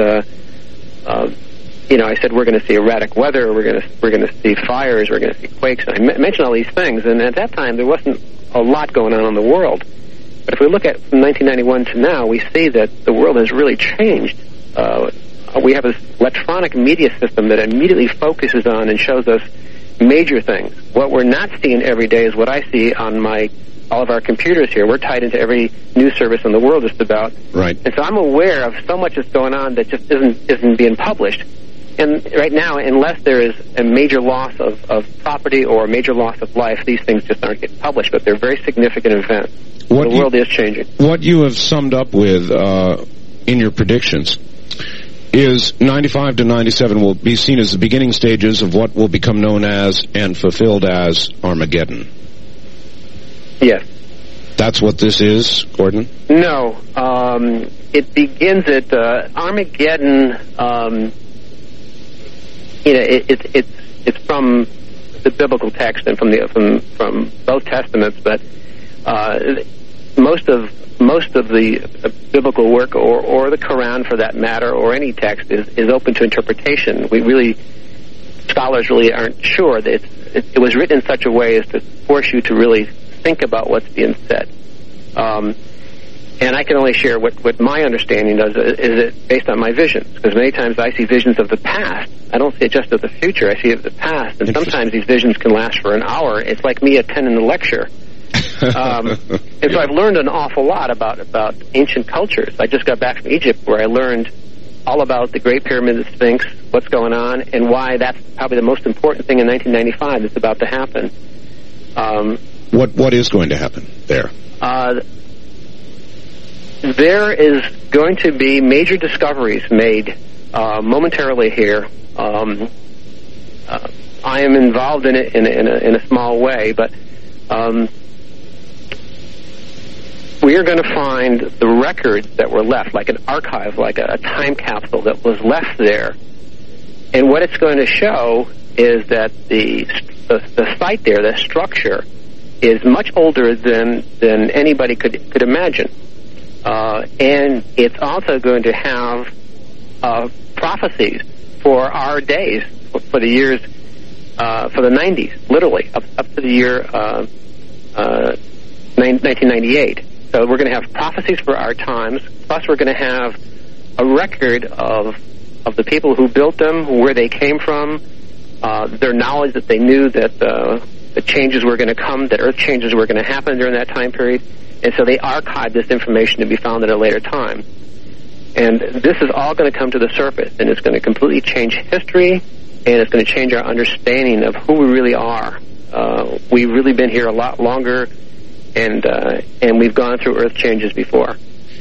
I said we're going to see erratic weather, we're going to see fires, we're going to see quakes. And I mentioned all these things, and at that time there wasn't a lot going on in the world. But if we look at from 1991 to now, we see that the world has really changed. We have this electronic media system that immediately focuses on and shows us major things. What we're not seeing every day is what I see on all of our computers here. We're tied into every news service in the world just about. Right. And so I'm aware of so much that's going on that just isn't being published. And right now, unless there is a major loss of property or a major loss of life, these things just aren't getting published, but they're very significant events. The world is changing. What you have summed up with in your predictions is 95 to 97 will be seen as the beginning stages of what will become known as and fulfilled as Armageddon. Yes. That's what this is, Gordon? No. It begins at Armageddon. It's from the biblical text and from both testaments, but most of the biblical work or the Quran, for that matter, or any text is open to interpretation. Scholars really aren't sure. It was written in such a way as to force you to really think about what's being said. And I can only share what my understanding is it based on my visions, because many times I see visions of the past. I don't see it just of the future. I see it of the past, and sometimes these visions can last for an hour. It's like me attending a lecture. And so I've learned an awful lot about ancient cultures. I just got back from Egypt, where I learned all about the Great Pyramid, the Sphinx, what's going on, and why that's probably the most important thing in 1995 that's about to happen. What is going to happen there? There is going to be major discoveries made momentarily here. I am involved in it in a small way, but we are going to find the records that were left, like an archive, like a time capsule that was left there. And what it's going to show is that the site there, the structure, is much older than anybody could imagine. And it's also going to have prophecies for our days, for the years, for the 90s, literally, up to the year 1998. So we're going to have prophecies for our times, plus we're going to have a record of the people who built them, where they came from, their knowledge that they knew that the changes were going to come, that earth changes were going to happen during that time period. And so they archived this information to be found at a later time. And this is all going to come to the surface, and it's going to completely change history, and it's going to change our understanding of who we really are. We've really been here a lot longer, and we've gone through earth changes before.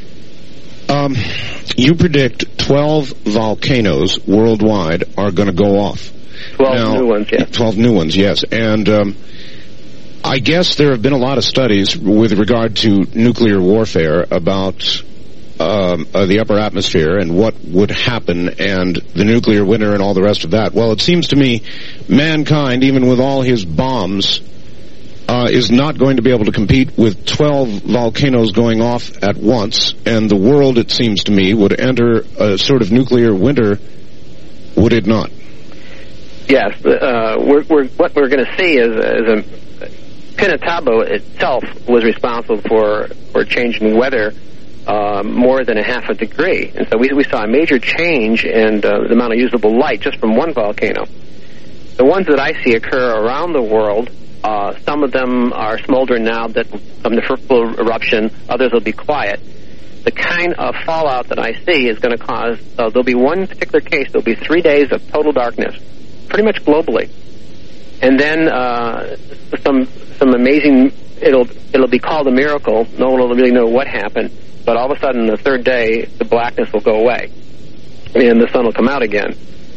You predict 12 volcanoes worldwide are going to go off. 12 new ones, yes. 12 new ones, yes. And I guess there have been a lot of studies with regard to nuclear warfare about the upper atmosphere and what would happen and the nuclear winter and all the rest of that. Well, it seems to me mankind, even with all his bombs, is not going to be able to compete with 12 volcanoes going off at once, and the world, it seems to me, would enter a sort of nuclear winter, would it not? Yes. What we're going to see is Pinatubo itself was responsible for changing weather more than a half a degree. And so we saw a major change in the amount of usable light just from one volcano. The ones that I see occur around the world Some of them are smoldering now that from the first eruption. Others will be quiet. The kind of fallout that I see is going to cause, there'll be one particular case, there'll be 3 days of total darkness, pretty much globally. And then some amazing, it'll be called a miracle. No one will really know what happened. But all of a sudden, the third day, the blackness will go away. And the sun will come out again.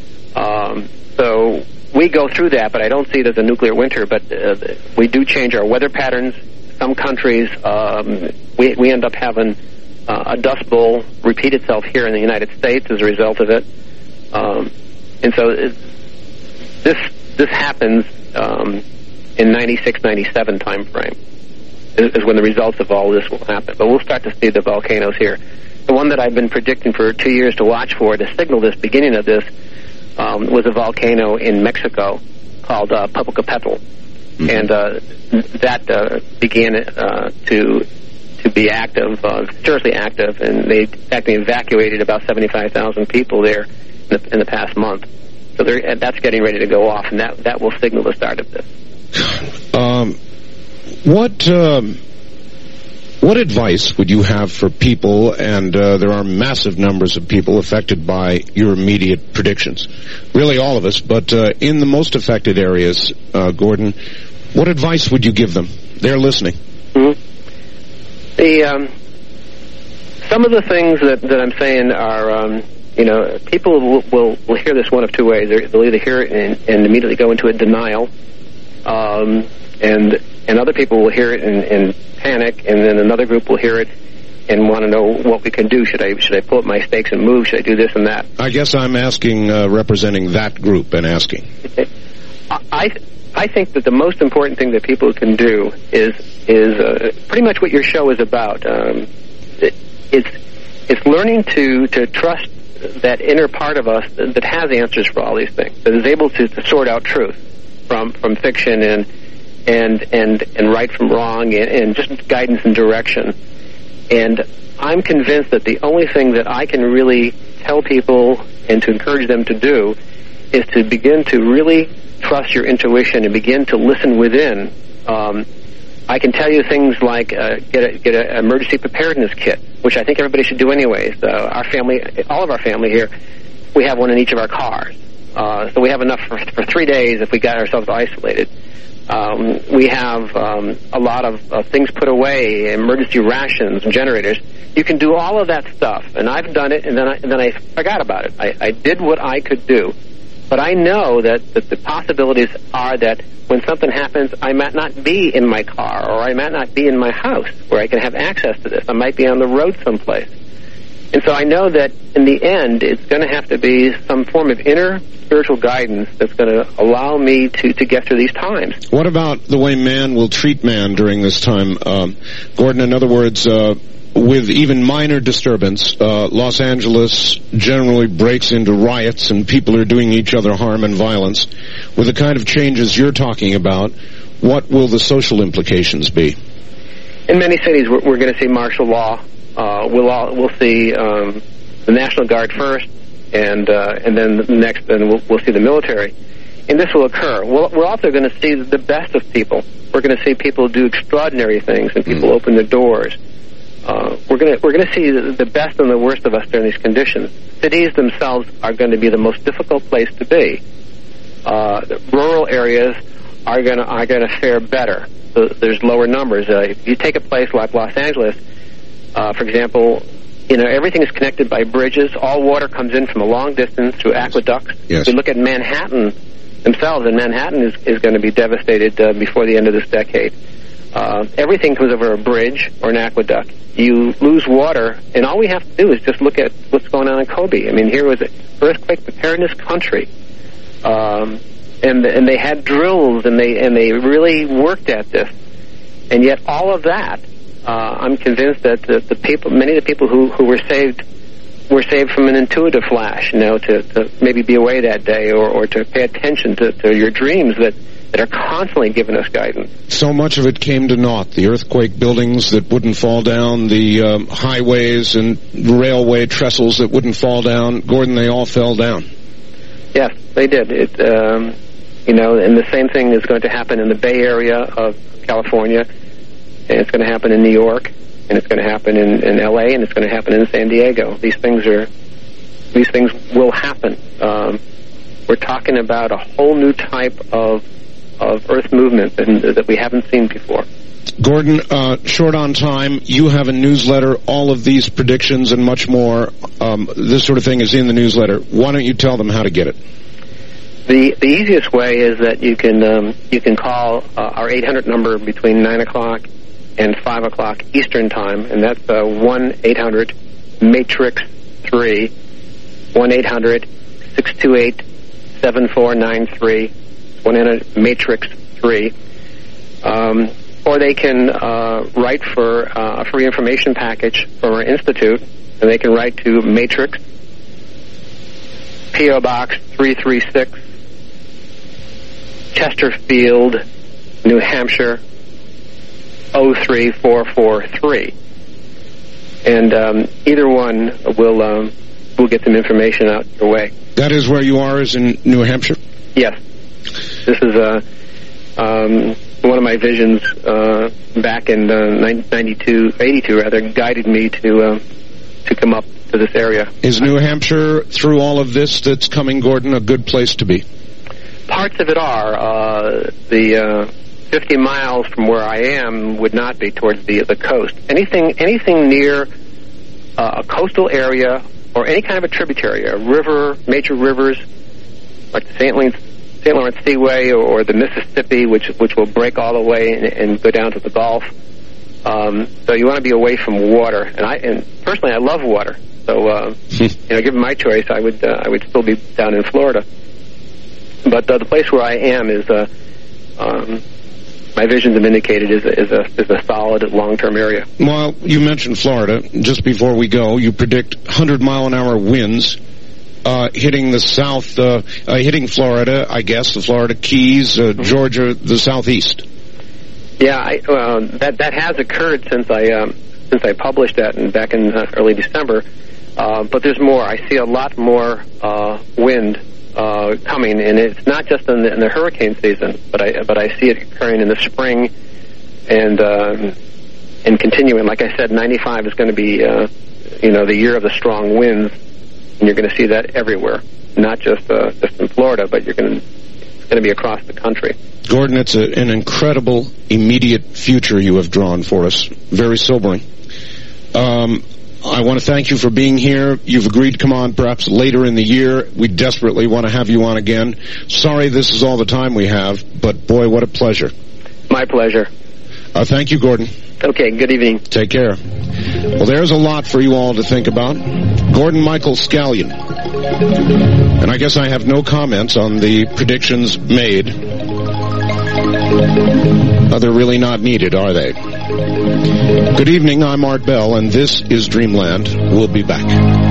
So we go through that, but I don't see it as a nuclear winter. But we do change our weather patterns. Some countries, we end up having a dust bowl repeat itself here in the United States as a result of it. And so this happens in 96, 97 time frame is when the results of all this will happen. But we'll start to see the volcanoes here. The one that I've been predicting for 2 years to watch for to signal this beginning of this was a volcano in Mexico called Popocatépetl. Mm-hmm. And that began to be active, seriously active, and they actually evacuated about 75,000 people there in the past month. So that's getting ready to go off, and that will signal the start of this. What advice would you have for people, and there are massive numbers of people affected by your immediate predictions, really all of us, but in the most affected areas, Gordon, what advice would you give them? They're listening. Mm-hmm. Some of the things that I'm saying are, people will hear this one of two ways. They'll either hear it and immediately go into a denial, and other people will hear it and panic, and then another group will hear it and want to know what we can do. Should I pull up my stakes and move? Should I do this and that? I guess I'm asking, representing that group and asking. I think that the most important thing that people can do is pretty much what your show is about. It's learning to trust that inner part of us that has answers for all these things, that is able to sort out truth from fiction and right from wrong and just guidance and direction. And I'm convinced that the only thing that I can really tell people and to encourage them to do is to begin to really trust your intuition and begin to listen within. I can tell you things like get an emergency preparedness kit, which I think everybody should do anyways. Our family, all of our family here, we have one in each of our cars. So we have enough for 3 days if we got ourselves isolated. We have a lot of things put away, emergency rations and generators. You can do all of that stuff, and I've done it, and then I forgot about it. I did what I could do. But I know that the possibilities are that when something happens, I might not be in my car, or I might not be in my house where I can have access to this. I might be on the road someplace. And so I know that in the end, it's going to have to be some form of inner spiritual guidance that's going to allow me to get through these times. What about the way man will treat man during this time? Gordon, in other words, with even minor disturbance, Los Angeles generally breaks into riots and people are doing each other harm and violence. With the kind of changes you're talking about, what will the social implications be? In many cities, we're going to see martial law. We'll see the National Guard first, and then next, we'll see the military. And this will occur. We're also going to see the best of people. We're going to see people do extraordinary things, and people open the doors. We're going to see the best and the worst of us during these conditions. Cities themselves are going to be the most difficult place to be. Rural areas are going to fare better. So there's lower numbers. If you take a place like Los Angeles, for example, everything is connected by bridges. All water comes in from a long distance through aqueducts. Yes. We look at Manhattan themselves, and Manhattan is going to be devastated before the end of this decade. Everything comes over a bridge or an aqueduct. You lose water, and all we have to do is just look at what's going on in Kobe. I mean, here was an earthquake preparedness country, and they had drills, and they really worked at this. And yet, all of that, I'm convinced that many of the people who were saved from an intuitive flash, to maybe be away that day or to pay attention to your dreams that are constantly giving us guidance. So much of it came to naught. The earthquake buildings that wouldn't fall down, the highways and railway trestles that wouldn't fall down. Gordon, they all fell down. Yes, they did. And the same thing is going to happen in the Bay Area of California, and it's going to happen in New York, and it's going to happen in L.A., and it's going to happen in San Diego. These things will happen. We're talking about a whole new type of Earth movement that we haven't seen before. Gordon, short on time, you have a newsletter, all of these predictions and much more. This sort of thing is in the newsletter. Why don't you tell them how to get it? The easiest way is that you can call our 800 number between 9 o'clock and 5 o'clock Eastern Time, and that's 1-800-MATRIX-3, 1-800-628-7493, 1-800-MATRIX-3. Or they can write for a free information package from our institute, and they can write to Matrix, P.O. Box 336, Chesterfield, New Hampshire, 03443. And either one will get some information out your way. That is where you are, is in New Hampshire? Yes. This is one of my visions back in 82 rather, guided me to come up to this area. Is New Hampshire, through all of this that's coming, Gordon, a good place to be? Parts of it are. The 50 miles from where I am would not be towards the coast. Anything near a coastal area or any kind of a tributary, a river, major rivers, like the St. Lawrence Seaway or the Mississippi, which will break all the way and go down to the Gulf. So you want to be away from water, and personally I love water. So given my choice, I would still be down in Florida. But the place where I am is my visions have indicated is a solid long-term area. Well, you mentioned Florida. Just before we go, you predict 100-mile-an-hour winds. Hitting the south, hitting Florida, I guess, the Florida Keys, Georgia, the southeast. Yeah, that has occurred since I published that back in early December. But there's more. I see a lot more wind coming, and it's not just in the hurricane season, but I see it occurring in the spring and continuing. Like I said, 95 is going to be the year of the strong winds. And you're going to see that everywhere, not just in Florida, but it's going to be across the country. Gordon, it's an incredible immediate future you have drawn for us. Very sobering. I want to thank you for being here. You've agreed to come on perhaps later in the year. We desperately want to have you on again. Sorry this is all the time we have, but boy, what a pleasure. My pleasure. Thank you, Gordon. Okay, good evening. Take care. Well, there's a lot for you all to think about. Gordon Michael Scallion. And I guess I have no comments on the predictions made. They're really not needed, are they? Good evening, I'm Art Bell, and this is Dreamland. We'll be back.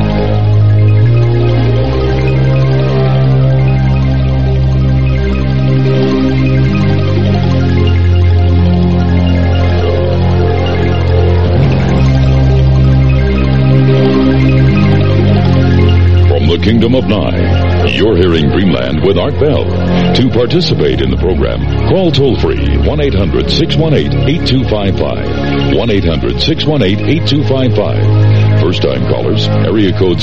Kingdom of Nye. You're hearing Dreamland with Art Bell. To participate in the program, call toll-free 1-800-618-8255. 1-800-618-8255. First-time callers, area code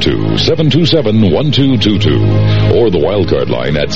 702-727-1222. Or the wildcard line at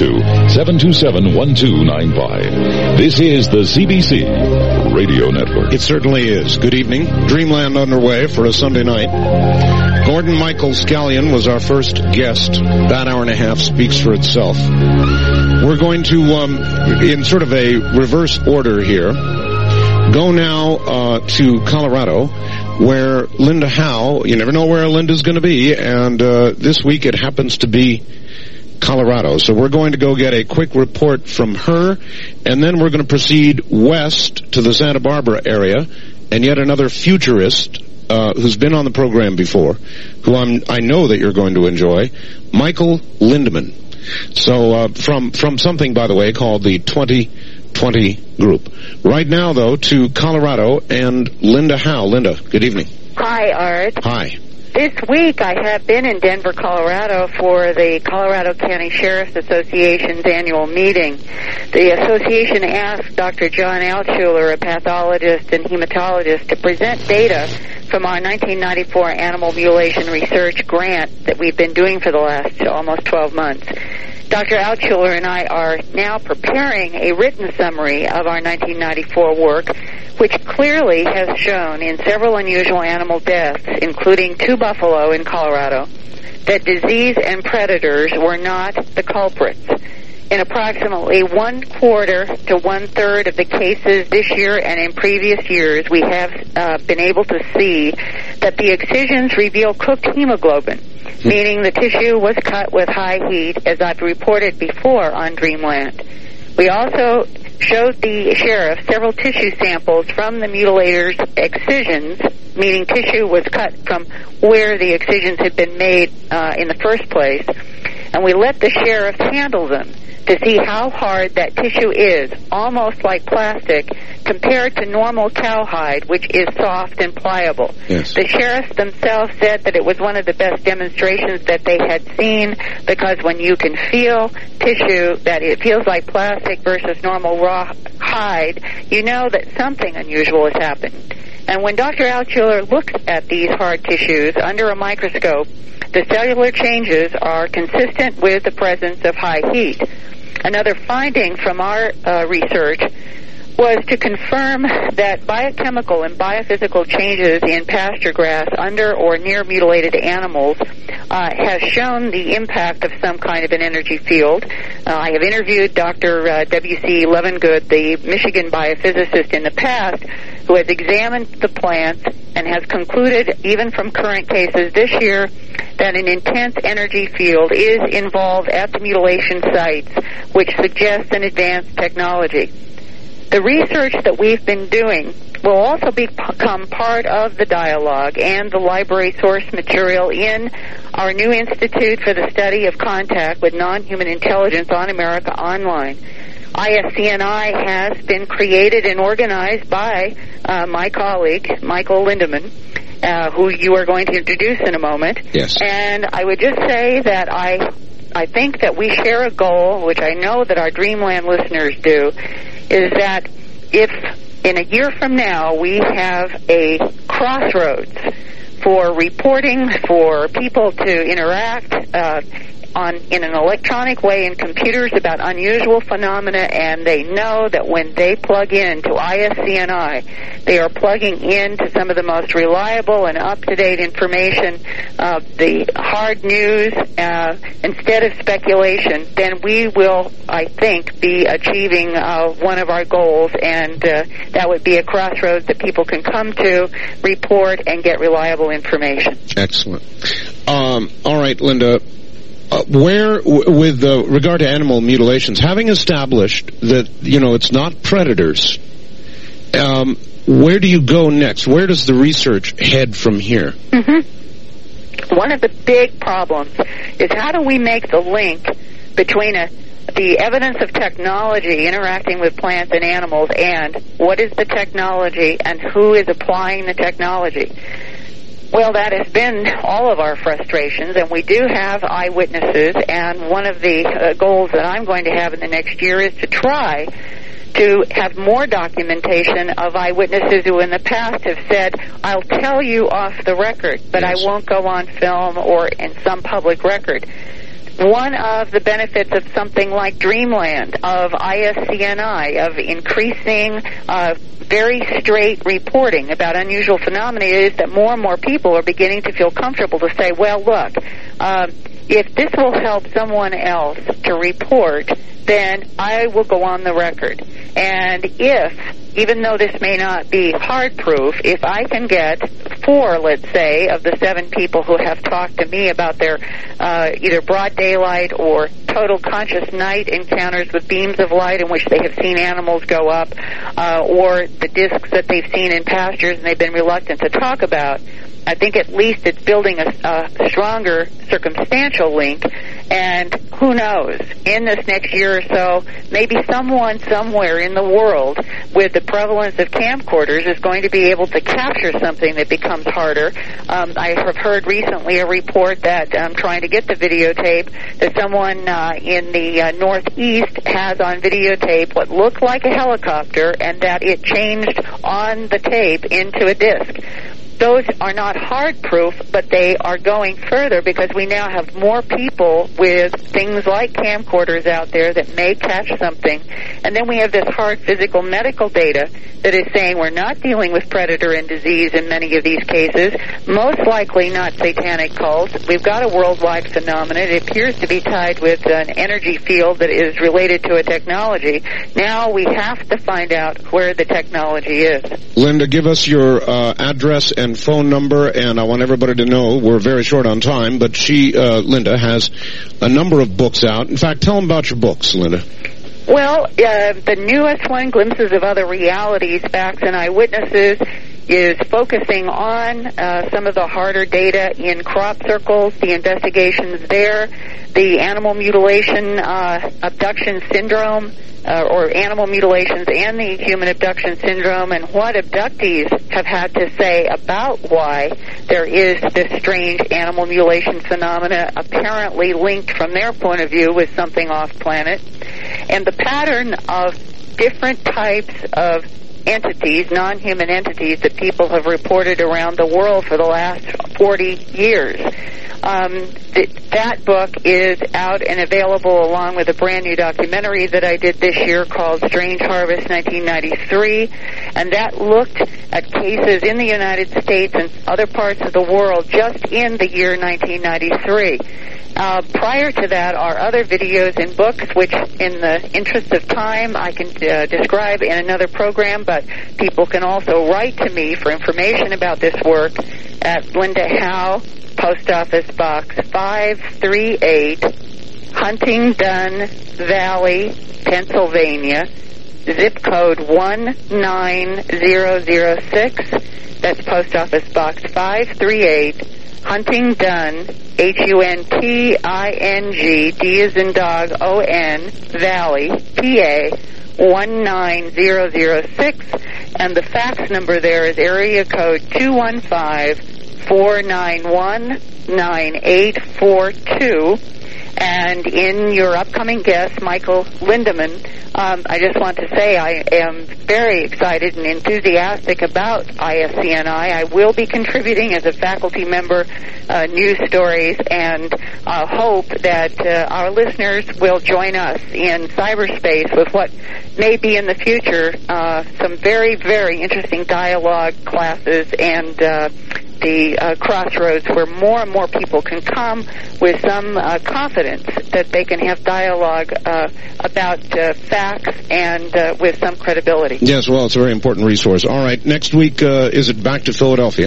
702-727-1295. This is the CBC Radio Network. It certainly is. Good evening. Dreamland underway for a Sunday night. Gordon Michael Scallion was our first guest. That hour and a half speaks for itself. We're going to, in sort of a reverse order here, go now to Colorado, where Linda Howe, you never know where Linda's going to be, and this week it happens to be Colorado. So we're going to go get a quick report from her, and then we're going to proceed west to the Santa Barbara area, and yet another futurist who's been on the program before, who I know that you're going to enjoy, Michael Lindemann. So from something, by the way, called the 2020 Group. Right now, though, to Colorado and Linda Howe. Linda, good evening. Hi, Art. Hi. This week I have been in Denver, Colorado for the Colorado County Sheriff's Association's annual meeting. The association asked Dr. John Altshuler, a pathologist and hematologist, to present data from our 1994 animal mutilation research grant that we've been doing for the last almost 12 months. Dr. Altshuler and I are now preparing a written summary of our 1994 work, which clearly has shown in several unusual animal deaths, including 2 buffalo in Colorado, that disease and predators were not the culprits. In approximately 1/4 to 1/3 of the cases this year and in previous years, we have been able to see that the excisions reveal cooked hemoglobin, meaning the tissue was cut with high heat, as I've reported before on Dreamland. We also showed the sheriff several tissue samples from the mutilator's excisions, meaning tissue was cut from where the excisions had been made in the first place, and we let the sheriff handle them to see how hard that tissue is, almost like plastic, compared to normal cowhide, which is soft and pliable. Yes. The sheriffs themselves said that it was one of the best demonstrations that they had seen, because when you can feel tissue that it feels like plastic versus normal raw hide, you know that something unusual has happened. And when Dr. Altshuler looks at these hard tissues under a microscope, the cellular changes are consistent with the presence of high heat. Another finding from our research was to confirm that biochemical and biophysical changes in pasture grass under or near mutilated animals has shown the impact of some kind of an energy field. I have interviewed Dr. W.C. Levengood, the Michigan biophysicist, in the past, who has examined the plants and has concluded, even from current cases this year, that an intense energy field is involved at the mutilation sites, which suggests an advanced technology. The research that we've been doing will also become part of the dialogue and the library source material in our new Institute for the Study of Contact with Non-Human Intelligence on America Online. ISCNI has been created and organized by my colleague, Michael Lindemann, who you are going to introduce in a moment. Yes. And I would just say that I think that we share a goal, which I know that our Dreamland listeners do, is that if in a year from now we have a crossroads for reporting, for people to interact in an electronic way in computers about unusual phenomena, and they know that when they plug in to ISCNI, they are plugging into some of the most reliable and up-to-date information, the hard news, instead of speculation, then we will, I think, be achieving one of our goals, and that would be a crossroads that people can come to, report, and get reliable information. Excellent. All right, Linda. Where, with regard to animal mutilations, having established that, it's not predators, where do you go next? Where does the research head from here? Mm-hmm. One of the big problems is how do we make the link between the evidence of technology interacting with plants and animals and what is the technology and who is applying the technology? Well, that has been all of our frustrations, and we do have eyewitnesses, and one of the goals that I'm going to have in the next year is to try to have more documentation of eyewitnesses who in the past have said, I'll tell you off the record, but yes, I won't go on film or in some public record. One of the benefits of something like Dreamland, of ISCNI, of increasing very straight reporting about unusual phenomena is that more and more people are beginning to feel comfortable to say, well, look, if this will help someone else to report, then I will go on the record. And if, even though this may not be hard proof, if I can get 4, let's say, of the 7 people who have talked to me about their either broad daylight or total conscious night encounters with beams of light in which they have seen animals go up, or the discs that they've seen in pastures and they've been reluctant to talk about, I think at least it's building a stronger circumstantial link. And who knows, in this next year or so, maybe someone somewhere in the world with the prevalence of camcorders is going to be able to capture something that becomes harder. I have heard recently a report that trying to get the videotape that someone in the Northeast has on videotape what looked like a helicopter and that it changed on the tape into a disc. Those are not hard proof, but they are going further because we now have more people with things like camcorders out there that may catch something. And then we have this hard physical medical data that is saying we're not dealing with predator and disease in many of these cases, most likely not satanic cults. We've got a worldwide phenomenon. It appears to be tied with an energy field that is related to a technology. Now we have to find out where the technology is. Linda, give us your address and phone number, and I want everybody to know we're very short on time, but Linda, has a number of books out. In fact, tell them about your books, Linda. Well, the newest one, Glimpses of Other Realities, Facts and Eyewitnesses, is focusing on some of the harder data in crop circles, the investigations there, the animal mutilation abduction syndrome, or animal mutilations and the human abduction syndrome, and what abductees have had to say about why there is this strange animal mutilation phenomena apparently linked from their point of view with something off-planet. And the pattern of different types of entities, non-human entities, that people have reported around the world for the last 40 years. That book is out and available along with a brand new documentary that I did this year called Strange Harvest 1993, and that looked at cases in the United States and other parts of the world just in the year 1993. Prior to that are other videos and books, which in the interest of time I can describe in another program, but people can also write to me for information about this work at Linda Howe, Post Office Box 538, Huntingdon Valley, Pennsylvania, zip code 19006. That's Post Office Box 538, Huntingdon, Hunting, D as in dog, O-N, Valley, PA, 19006, and the fax number there is area code 215-491-9842. And in your upcoming guest, Michael Lindemann, I just want to say I am very excited and enthusiastic about ISCNI. I will be contributing as a faculty member news stories, and hope that our listeners will join us in cyberspace with what may be in the future some very, very interesting dialogue classes and the crossroads where more and more people can come with some confidence that they can have dialogue about facts and with some credibility. Yes, well, it's a very important resource. All right, next week, is it back to Philadelphia?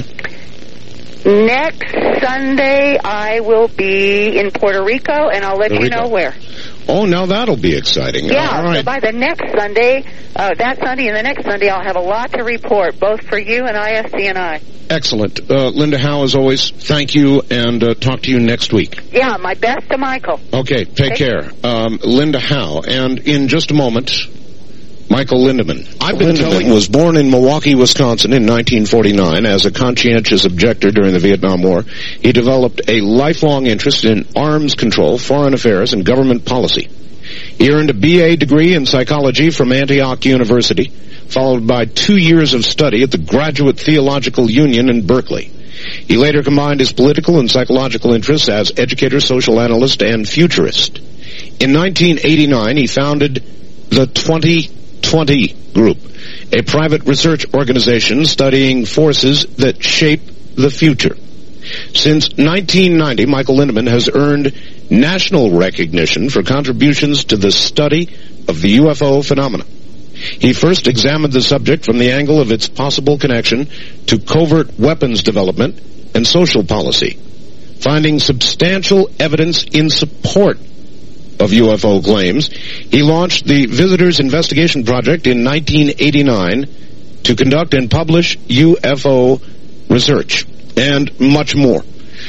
Next Sunday, I will be in Puerto Rico, and I'll let you know where. Oh, now that'll be exciting. Yeah, all right. So by the next Sunday, that Sunday and the next Sunday, I'll have a lot to report, both for you and ISCNI. Excellent. Linda Howe, as always, thank you, and talk to you next week. Yeah, my best to Michael. Okay, take care. Linda Howe, and in just a moment, Michael Lindemann. Lindemann was born in Milwaukee, Wisconsin in 1949 as a conscientious objector during the Vietnam War. He developed a lifelong interest in arms control, foreign affairs, and government policy. He earned a BA degree in psychology from Antioch University, followed by 2 years of study at the Graduate Theological Union in Berkeley. He later combined his political and psychological interests as educator, social analyst, and futurist. In 1989, he founded the 2020 Group, a private research organization studying forces that shape the future. Since 1990, Michael Lindemann has earned national recognition for contributions to the study of the UFO phenomena. He first examined the subject from the angle of its possible connection to covert weapons development and social policy, finding substantial evidence in support of UFO claims. He launched the Visitors Investigation Project in 1989 to conduct and publish UFO research, and much more.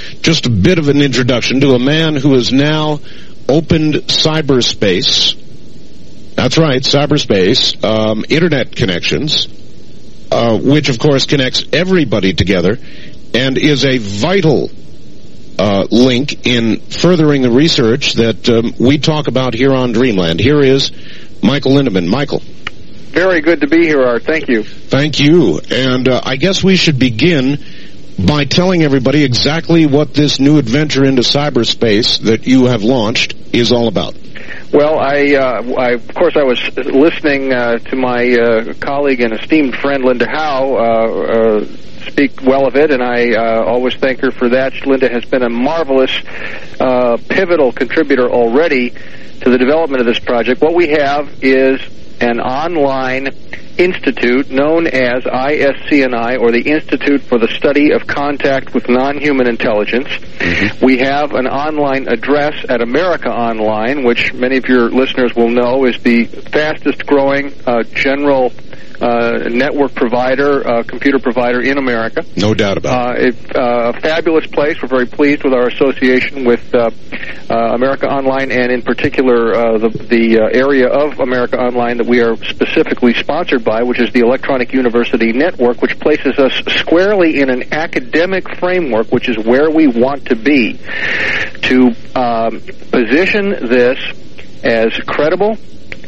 just a bit of an introduction to a man who has now opened cyberspace. That's right, cyberspace, internet connections, which of course connects everybody together and is a vital link in furthering the research that we talk about here on Dreamland. Here is Michael Lindemann. Michael. Very good to be here, Art. Thank you. Thank you. And I guess we should begin by telling everybody exactly what this new adventure into cyberspace that you have launched is all about. Well, of course, I was listening to my colleague and esteemed friend Linda Howe speak well of it, and I always thank her for that. Linda has been a marvelous, pivotal contributor already to the development of this project. What we have is an online institute known as ISCNI, or the Institute for the Study of Contact with Non-Human Intelligence. Mm-hmm. We have an online address at America Online, which many of your listeners will know is the fastest growing general network provider, computer provider in America. No doubt about it. A fabulous place. We're very pleased with our association with America Online, and in particular the area of America Online that we are specifically sponsored by, which is the Electronic University Network, which places us squarely in an academic framework, which is where we want to be, to position this as credible,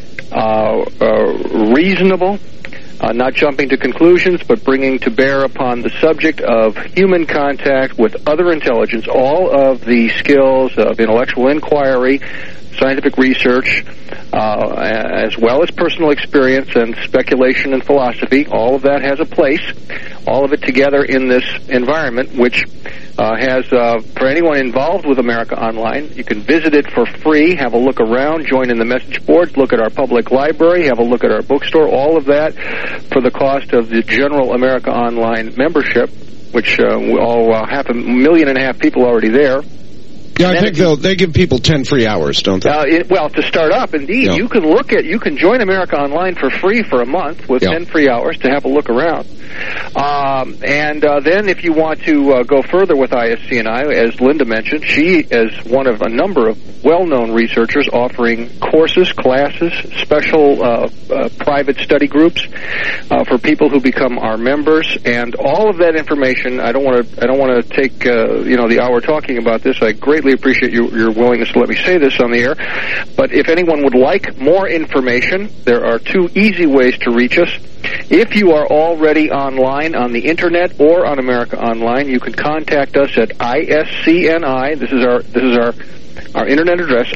reasonable, not jumping to conclusions, but bringing to bear upon the subject of human contact with other intelligence all of the skills of intellectual inquiry, scientific research, as well as personal experience and speculation and philosophy. All of that has a place, all of it together in this environment, which has, for anyone involved with America Online, you can visit it for free, have a look around, join in the message boards, look at our public library, have a look at our bookstore, all of that for the cost of the general America Online membership, which all 500,000 people already there. Yeah, I think they give people 10 free hours, don't they? Well, to start up, indeed, yeah. You can join America Online for free for a month with 10 free hours to have a look around. And then if you want to go further with ISCNI, as Linda mentioned, she is one of a number of well-known researchers offering courses, classes, special private study groups for people who become our members, and all of that information. I don't want to take the hour talking about this. I greatly appreciate your willingness to let me say this on the air. But if anyone would like more information, there are two easy ways to reach us. If you are already online on the internet or on America Online, you can contact us at ISCNI. This is our internet address,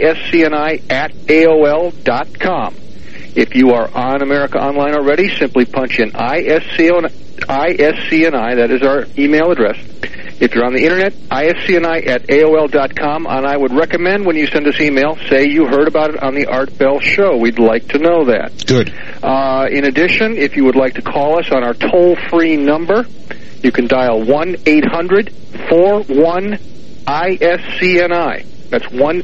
ISCNI@AOL.com. If you are on America Online already, simply punch in ISCNI, that is our email address. If you're on the internet, ISCNI@AOL.com, and I would recommend when you send us email, say you heard about it on the Art Bell Show. We'd like to know that. Good. In addition, if you would like to call us on our toll-free number, you can dial 1-800-41-ISCNI. That's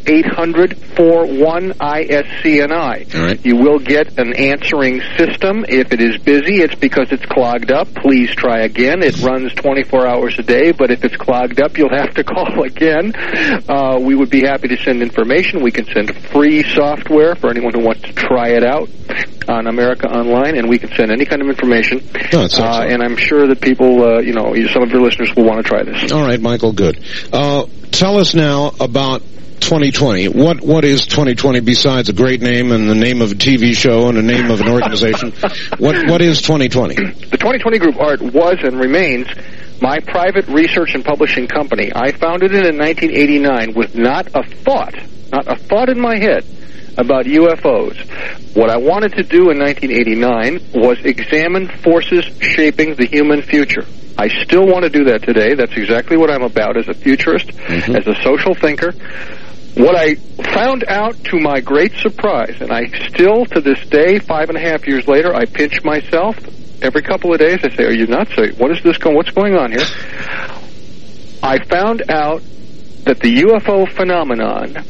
1-800-41-ISCNI. All right. You will get an answering system. If it is busy, it's because it's clogged up. Please try again. It runs 24 hours a day, but if it's clogged up, you'll have to call again. We would be happy to send information. We can send free software for anyone who wants to try it out on America Online, and we can send any kind of information. And I'm sure that people, some of your listeners will want to try this. All right, Michael, good. Tell us now about 2020. What is 2020 besides a great name and the name of a TV show and the name of an organization? What is 2020? The 2020 Group, Art, was and remains my private research and publishing company. I founded it in 1989 with not a thought in my head about UFOs. What I wanted to do in 1989 was examine forces shaping the human future. I still want to do that today. That's exactly what I'm about as a futurist, as a social thinker. What I found out, to my great surprise, and I still, to this day, 5.5 years later, I pinch myself every couple of days. I say, are you nuts? What's going on here? I found out that the UFO phenomenon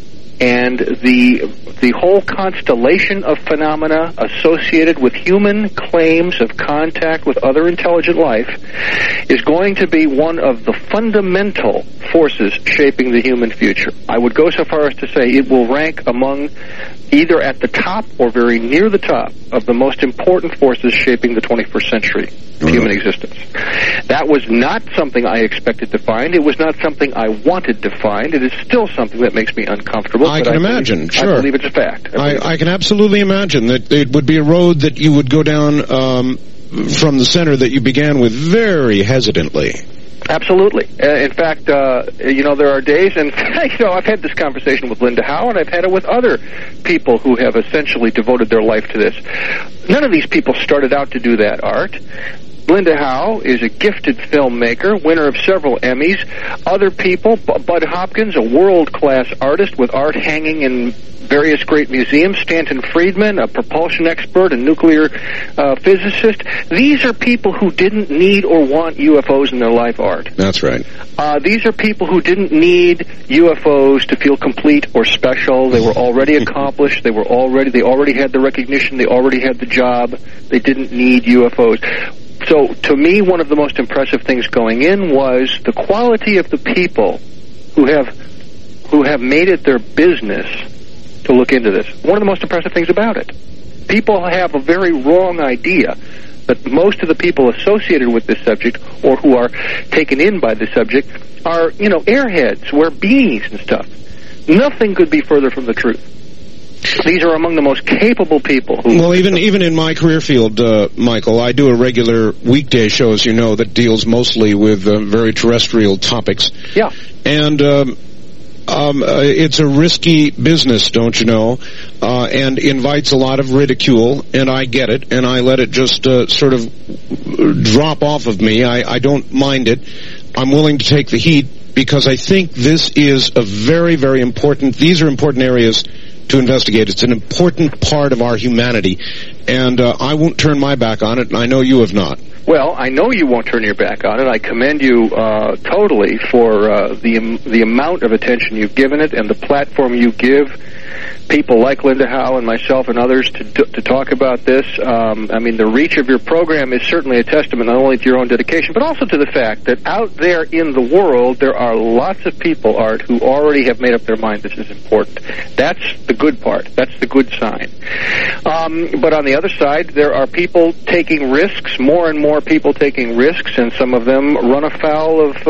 and the whole constellation of phenomena associated with human claims of contact with other intelligent life is going to be one of the fundamental forces shaping the human future. I would go so far as to say it will rank among either at the top or very near the top of the most important forces shaping the 21st century of human existence. That was not something I expected to find. It was not something I wanted to find. It is still something that makes me uncomfortable. I can imagine, sure. I believe it's a fact. I can absolutely imagine that it would be a road that you would go down from the center that you began with very hesitantly. Absolutely. In fact, there are days, and I've had this conversation with Linda Howe, and I've had it with other people who have essentially devoted their life to this. None of these people started out to do that, Art. Linda Howe is a gifted filmmaker, winner of several Emmys. Other people, Bud Hopkins, a world-class artist with art hanging in various great museums. Stanton Friedman, a propulsion expert and nuclear physicist. These are people who didn't need or want UFOs in their life, Art. That's right. These are people who didn't need UFOs to feel complete or special. They were already accomplished. They already had the recognition. They already had the job. They didn't need UFOs. So, to me, one of the most impressive things going in was the quality of the people who have made it their business to look into this. One of the most impressive things about it. People have a very wrong idea that most of the people associated with this subject or who are taken in by this subject are, airheads, wear beanies and stuff. Nothing could be further from the truth. These are among the most capable people. Well, even in my career field, Michael, I do a regular weekday show, as you know, that deals mostly with very terrestrial topics. Yeah. And it's a risky business, don't you know, and invites a lot of ridicule, and I get it, and I let it just sort of drop off of me. I don't mind it. I'm willing to take the heat because I think this is a very, very important, these are important areas to investigate. It's an important part of our humanity, and I won't turn my back on it, and I know you have not. Well, I know you won't turn your back on it. I commend you totally for the amount of attention you've given it and the platform you give people like Linda Howe and myself and others to talk about this. The reach of your program is certainly a testament not only to your own dedication, but also to the fact that out there in the world, there are lots of people, Art, who already have made up their mind this is important. That's the good part. That's the good sign. But on the other side, there are people taking risks, more and more people taking risks, and some of them run afoul of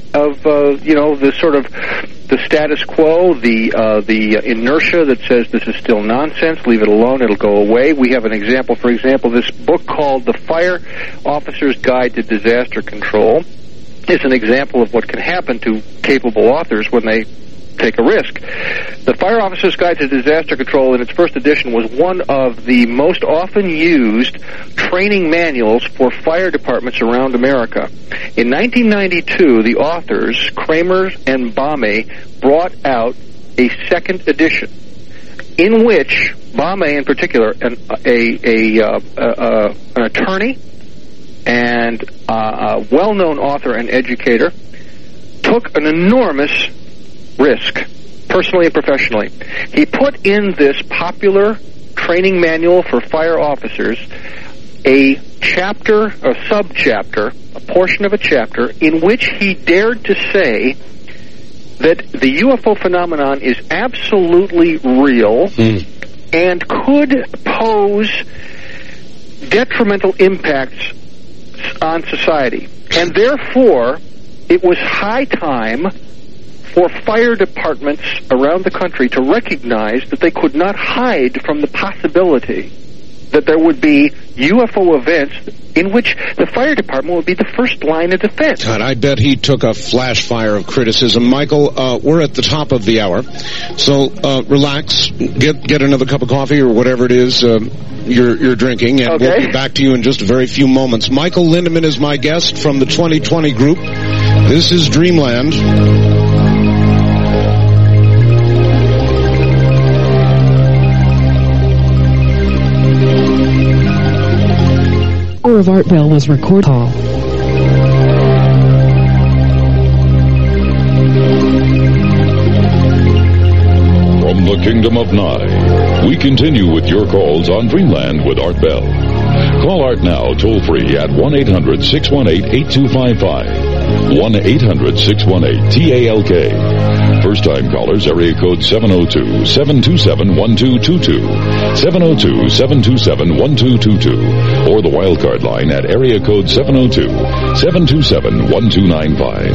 the sort of the status quo, the inertia that says this is still nonsense, leave it alone, it'll go away. We have an example, for example, this book called The Fire Officer's Guide to Disaster Control is an example of what can happen to capable authors when they take a risk. The Fire Officer's Guide to Disaster Control in its first edition was one of the most often used training manuals for fire departments around America. In 1992, the authors, Kramer and Bame, brought out a second edition in which Bame, in particular, an attorney and a well-known author and educator, took an enormous risk, personally and professionally. He put in this popular training manual for fire officers a chapter, a subchapter, a portion of a chapter, in which he dared to say that the UFO phenomenon is absolutely real and could pose detrimental impacts on society. And therefore, it was high time for fire departments around the country to recognize that they could not hide from the possibility that there would be UFO events in which the fire department would be the first line of defense. God, I bet he took a flash fire of criticism. Michael, we're at the top of the hour, so relax, get another cup of coffee or whatever it is you're drinking, and okay. We'll be back to you in just a very few moments. Michael Lindemann is my guest from the 2020 group. This is Dreamland. Of Art Bell was recorded. From Kingdom of Nye. We continue with your calls on Dreamland with Art Bell. Call Art now toll-free at 1-800-618-8255. 1-800-618-TALK. First-time callers, area code 702-727-1222. 702-727-1222. Or the wildcard line at area code 702-727-1295.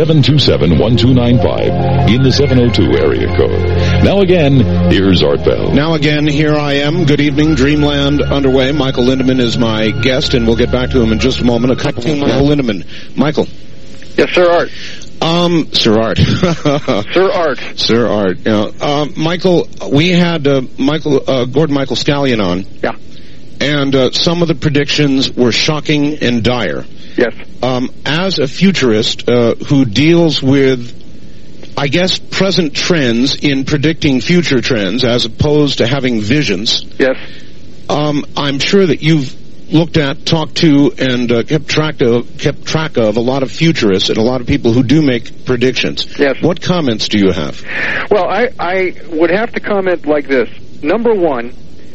727-1295 in the 702 area code. Now again, here's Art Bell. Now again, here I am. Good evening. Dreamland underway. Michael Lindemann is my guest, and we'll get back to him in just a moment. Michael Lindemann. Michael. Yes, Sir Art. Sir Art. Sir Art. Sir Art. Michael, we had Gordon Michael Scallion on. Yeah. And some of the predictions were shocking and dire. Yes. As a futurist who deals with, I guess, present trends in predicting future trends as opposed to having visions. Yes. I'm sure that you've looked at, talked to, and kept track of a lot of futurists and a lot of people who do make predictions. Yes. What comments do you have? Well, I would have to comment like this. Number one,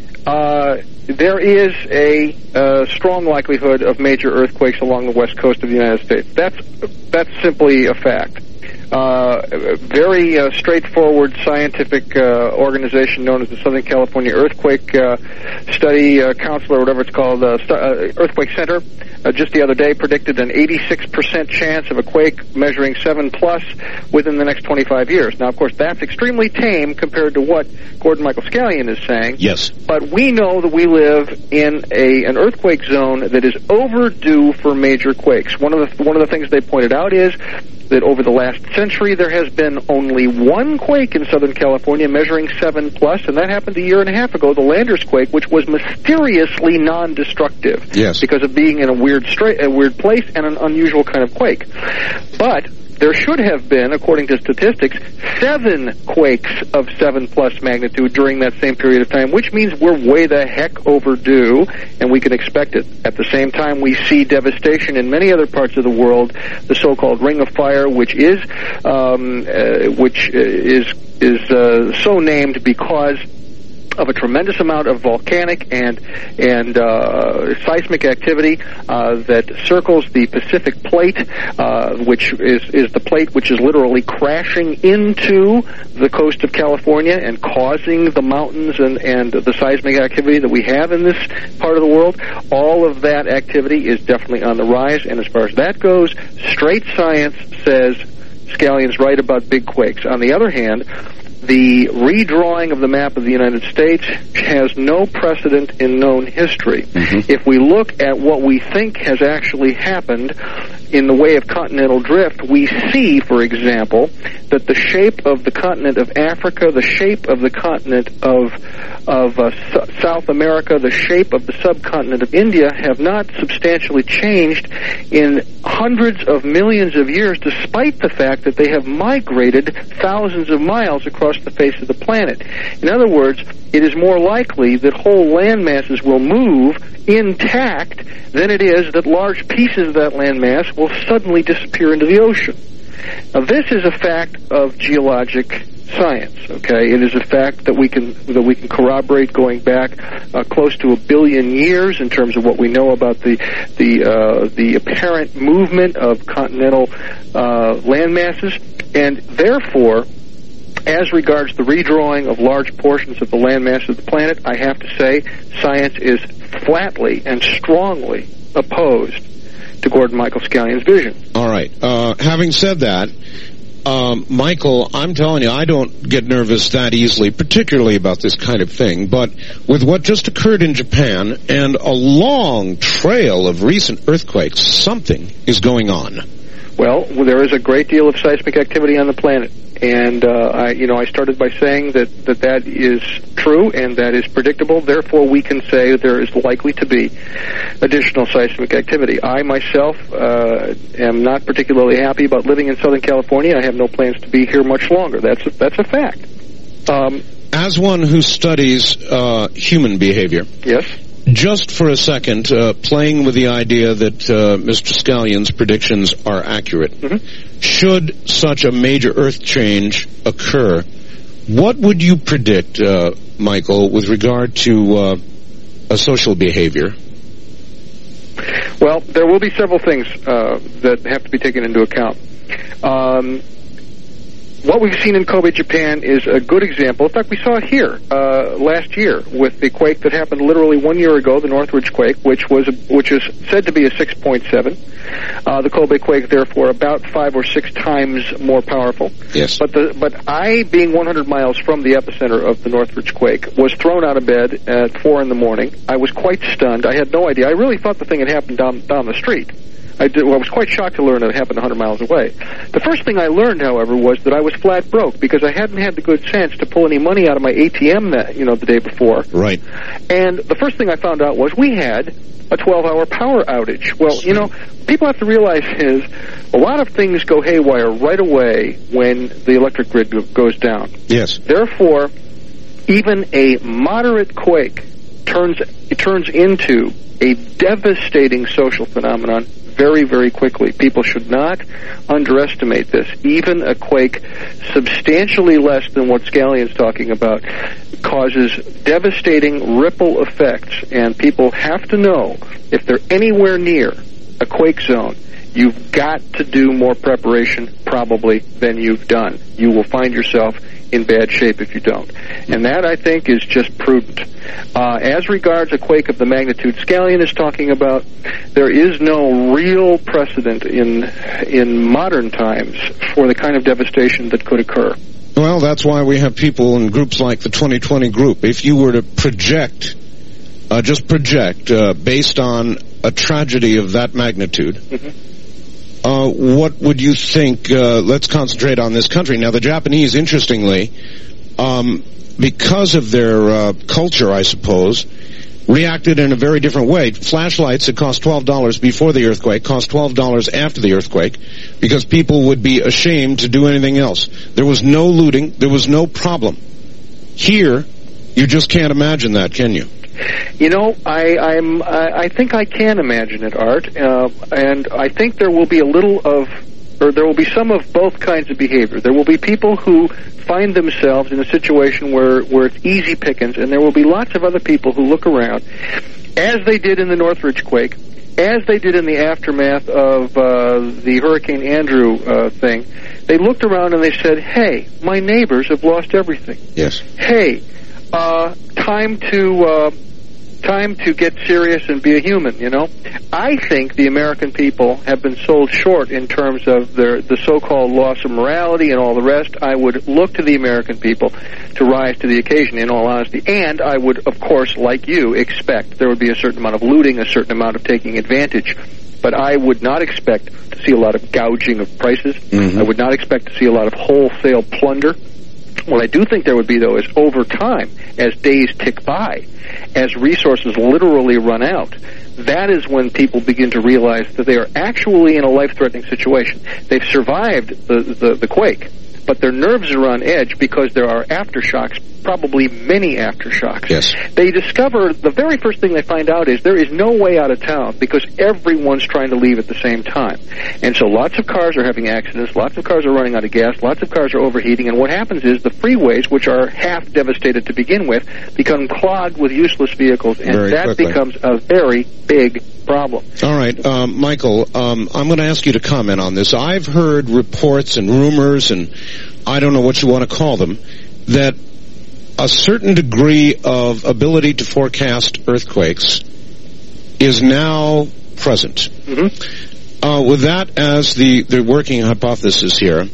there is a strong likelihood of major earthquakes along the west coast of the United States. That's simply a fact. Very straightforward scientific organization known as the Southern California Earthquake Study Council, or whatever it's called, Earthquake Center, just the other day predicted an 86% chance of a quake measuring 7+ within the next 25 years. Now, of course, that's extremely tame compared to what Gordon Michael Scallion is saying. Yes. But we know that we live in an earthquake zone that is overdue for major quakes. One of the things they pointed out is that over the last century there has been only one quake in Southern California measuring 7+, and that happened a year and a half ago, the Landers quake, which was mysteriously non-destructive. Yes. Because of being in a weird place and an unusual kind of quake. But there should have been, according to statistics, 7 quakes of 7+ magnitude during that same period of time, which means we're way the heck overdue, and we can expect it. At the same time, we see devastation in many other parts of the world, the so-called Ring of Fire, which is so named because of a tremendous amount of volcanic and seismic activity that circles the Pacific Plate, which is the plate which is literally crashing into the coast of California and causing the mountains and the seismic activity that we have in this part of the world. All of that activity is definitely on the rise, and as far as that goes, straight science says Scallion's right about big quakes. On the other hand, the redrawing of the map of the United States has no precedent in known history. Mm-hmm. If we look at what we think has actually happened in the way of continental drift, we see, for example, that the shape of the continent of Africa, the shape of the continent of South America, the shape of the subcontinent of India have not substantially changed in hundreds of millions of years, despite the fact that they have migrated thousands of miles across the face of the planet. In other words, it is more likely that whole land masses will move intact than it is that large pieces of that landmass will suddenly disappear into the ocean. Now, this is a fact of geologic science. Okay, it is a fact that we can corroborate going back close to 1 billion years in terms of what we know about the apparent movement of continental land masses, and therefore, as regards the redrawing of large portions of the landmass of the planet, I have to say science is flatly and strongly opposed to Gordon Michael Scallion's vision. All right. Having said that, Michael, I'm telling you, I don't get nervous that easily, particularly about this kind of thing, but with what just occurred in Japan and a long trail of recent earthquakes, something is going on. Well, there is a great deal of seismic activity on the planet. And I started by saying that is true and that is predictable. Therefore, we can say that there is likely to be additional seismic activity. I myself am not particularly happy about living in Southern California. I have no plans to be here much longer. That's a fact. As one who studies human behavior, yes. Just for a second, playing with the idea that Mr. Scallion's predictions are accurate, mm-hmm. Should such a major earth change occur, What would you predict, Michael, with regard to a social behavior? Well, there will be several things that have to be taken into account. What we've seen in Kobe, Japan is a good example. In fact, we saw it here last year with the quake that happened literally 1 year ago, the Northridge quake, which is said to be a 6.7. The Kobe quake, therefore, about 5 or 6 times more powerful. Yes. But I, being 100 miles from the epicenter of the Northridge quake, was thrown out of bed at 4 in the morning. I was quite stunned. I had no idea. I really thought the thing had happened down the street. I was quite shocked to learn that it happened 100 miles away. The first thing I learned, however, was that I was flat broke because I hadn't had the good sense to pull any money out of my ATM the day before. Right. And the first thing I found out was we had a 12-hour power outage. Well, people have to realize is a lot of things go haywire right away when the electric grid goes down. Yes. Therefore, even a moderate quake turns into a devastating social phenomenon very, very quickly. People should not underestimate this. Even a quake substantially less than what Scallion's talking about causes devastating ripple effects, and people have to know if they're anywhere near a quake zone, you've got to do more preparation probably than you've done. You will find yourself in bad shape if you don't. And that, I think, is just prudent. As regards a quake of the magnitude Scallion is talking about, there is no real precedent in modern times for the kind of devastation that could occur. Well, that's why we have people in groups like the 2020 group. If you were to project, based on a tragedy of that magnitude, what would you think? Let's concentrate on this country. Now, the Japanese, interestingly, because of their culture, I suppose, reacted in a very different way. Flashlights that cost $12 before the earthquake cost $12 after the earthquake because people would be ashamed to do anything else. There was no looting. There was no problem. Here, you just can't imagine that, can you? I think I can imagine it, Art, and I think there will be there will be some of both kinds of behavior. There will be people who find themselves in a situation where it's easy pickings, and there will be lots of other people who look around, as they did in the Northridge quake, as they did in the aftermath of the Hurricane Andrew thing. They looked around and they said, hey, my neighbors have lost everything. Yes. Hey, time to get serious and be a human, I think the American people have been sold short in terms of the so-called loss of morality and all the rest. I would look to the American people to rise to the occasion, in all honesty. And I would, of course, like you, expect there would be a certain amount of looting, a certain amount of taking advantage. But I would not expect to see a lot of gouging of prices. Mm-hmm. I would not expect to see a lot of wholesale plunder. What I do think there would be, though, is over time, as days tick by, as resources literally run out, that is when people begin to realize that they are actually in a life-threatening situation. They've survived the quake, but their nerves are on edge because there are aftershocks, probably many aftershocks. Yes. They discover, the very first thing they find out is there is no way out of town because everyone's trying to leave at the same time. And so lots of cars are having accidents, lots of cars are running out of gas, lots of cars are overheating, and what happens is the freeways, which are half devastated to begin with, become clogged with useless vehicles, and that becomes a very big problem. All right, Michael, I'm going to ask you to comment on this. I've heard reports and rumors, and I don't know what you want to call them, that a certain degree of ability to forecast earthquakes is now present. Mm-hmm. With that as the working hypothesis here,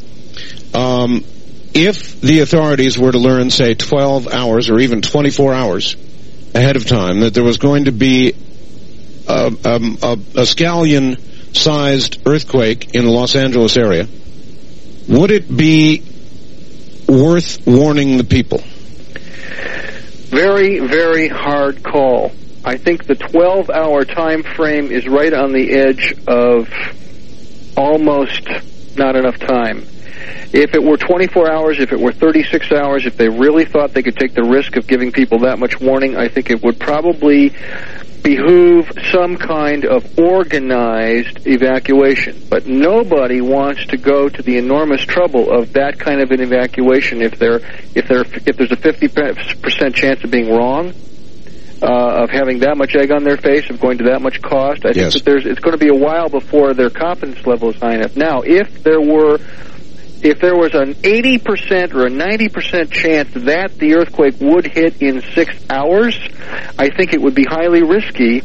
if the authorities were to learn, say, 12 hours or even 24 hours ahead of time that there was going to be a Scallion-sized earthquake in the Los Angeles area, would it be worth warning the people? Very, very hard call. I think the 12-hour time frame is right on the edge of almost not enough time. If it were 24 hours, if it were 36 hours, if they really thought they could take the risk of giving people that much warning, I think it would probably behoove some kind of organized evacuation. But nobody wants to go to the enormous trouble of that kind of an evacuation if there's a 50% chance of being wrong, of having that much egg on their face, of going to that much cost. I think that it's going to be a while before their confidence level is high enough. Now, if there was an 80% or a 90% chance that the earthquake would hit in 6 hours, I think it would be highly risky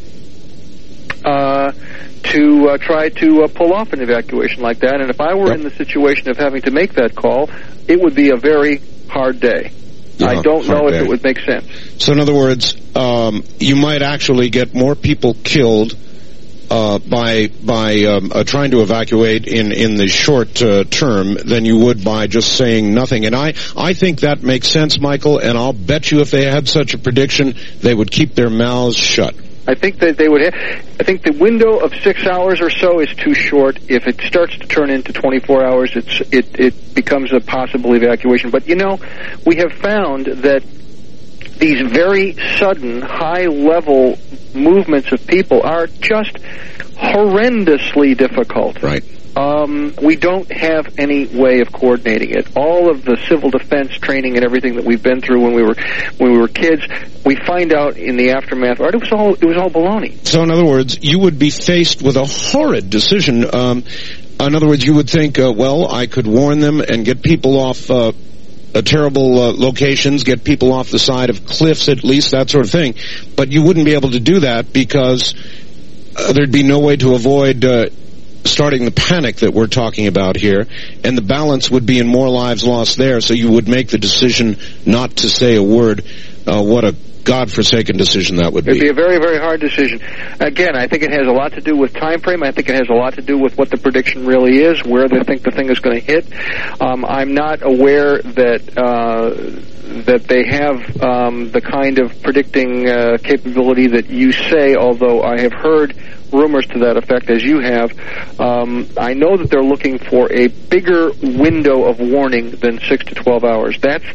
to try to pull off an evacuation like that. And if I were in the situation of having to make that call, it would be a very hard day. I don't know if it would make sense. So in other words, you might actually get more people killed by trying to evacuate in the short term than you would by just saying nothing. And I think that makes sense, Michael, and I'll bet you if they had such a prediction, they would keep their mouths shut. I think that they would. I think the window of 6 hours or so is too short. If it starts to turn into 24 hours, it becomes a possible evacuation. But you know, we have found that these very sudden, high-level movements of people are just horrendously difficult. Right. We don't have any way of coordinating it. All of the civil defense training and everything that we've been through when we were kids, we find out in the aftermath, it was all baloney. So in other words, you would be faced with a horrid decision. In other words, you would think, well, I could warn them and get people off terrible locations, get people off the side of cliffs at least, that sort of thing. But you wouldn't be able to do that because there'd be no way to avoid starting the panic that we're talking about here, and the balance would be in more lives lost there, so you would make the decision not to say a word. What a godforsaken decision that would be. It'd be a very, very hard decision. Again, I think it has a lot to do with time frame. I think it has a lot to do with what the prediction really is, where they think the thing is going to hit. I'm not aware that they have the kind of predicting capability that you say, although I have heard rumors to that effect, as you have. I know that they're looking for a bigger window of warning than 6 to 12 hours. That's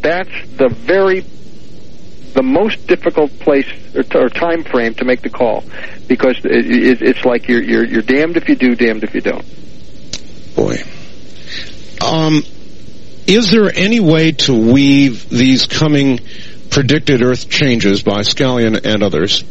the most difficult place or time frame to make the call, because it's like you're damned if you do, damned if you don't. Boy. Is there any way to weave these coming predicted Earth changes by Scallion and others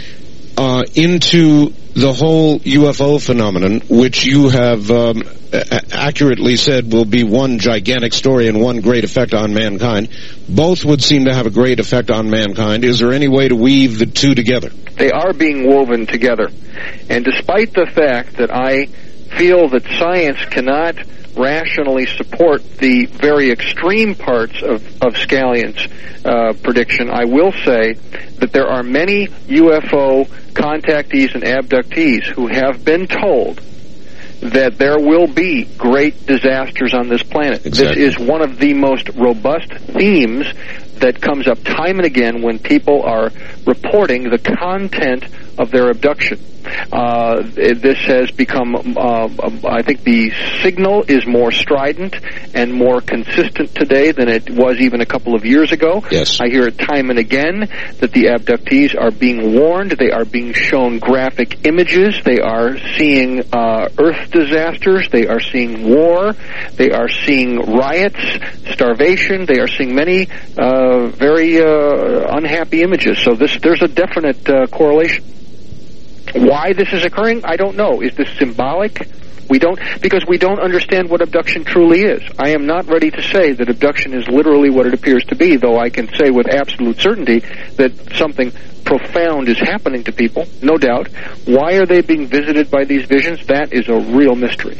into the whole UFO phenomenon, which you have accurately said will be one gigantic story and one great effect on mankind? Both would seem to have a great effect on mankind. Is there any way to weave the two together? They are being woven together. And despite the fact that I feel that science cannot rationally support the very extreme parts of Scallion's prediction, I will say that there are many UFO contactees and abductees who have been told that there will be great disasters on this planet. Exactly. This is one of the most robust themes that comes up time and again when people are reporting the content of their abduction. This has become, I think the signal is more strident and more consistent today than it was even a couple of years ago. Yes. I hear it time and again that the abductees are being warned. They are being shown graphic images. They are seeing earth disasters. They are seeing war. They are seeing riots, starvation. They are seeing many very unhappy images. So there's a definite correlation. Why this is occurring, I don't know. Is this symbolic? Because we don't understand what abduction truly is. I am not ready to say that abduction is literally what it appears to be, though I can say with absolute certainty that something profound is happening to people, no doubt. Why are they being visited by these visions? That is a real mystery.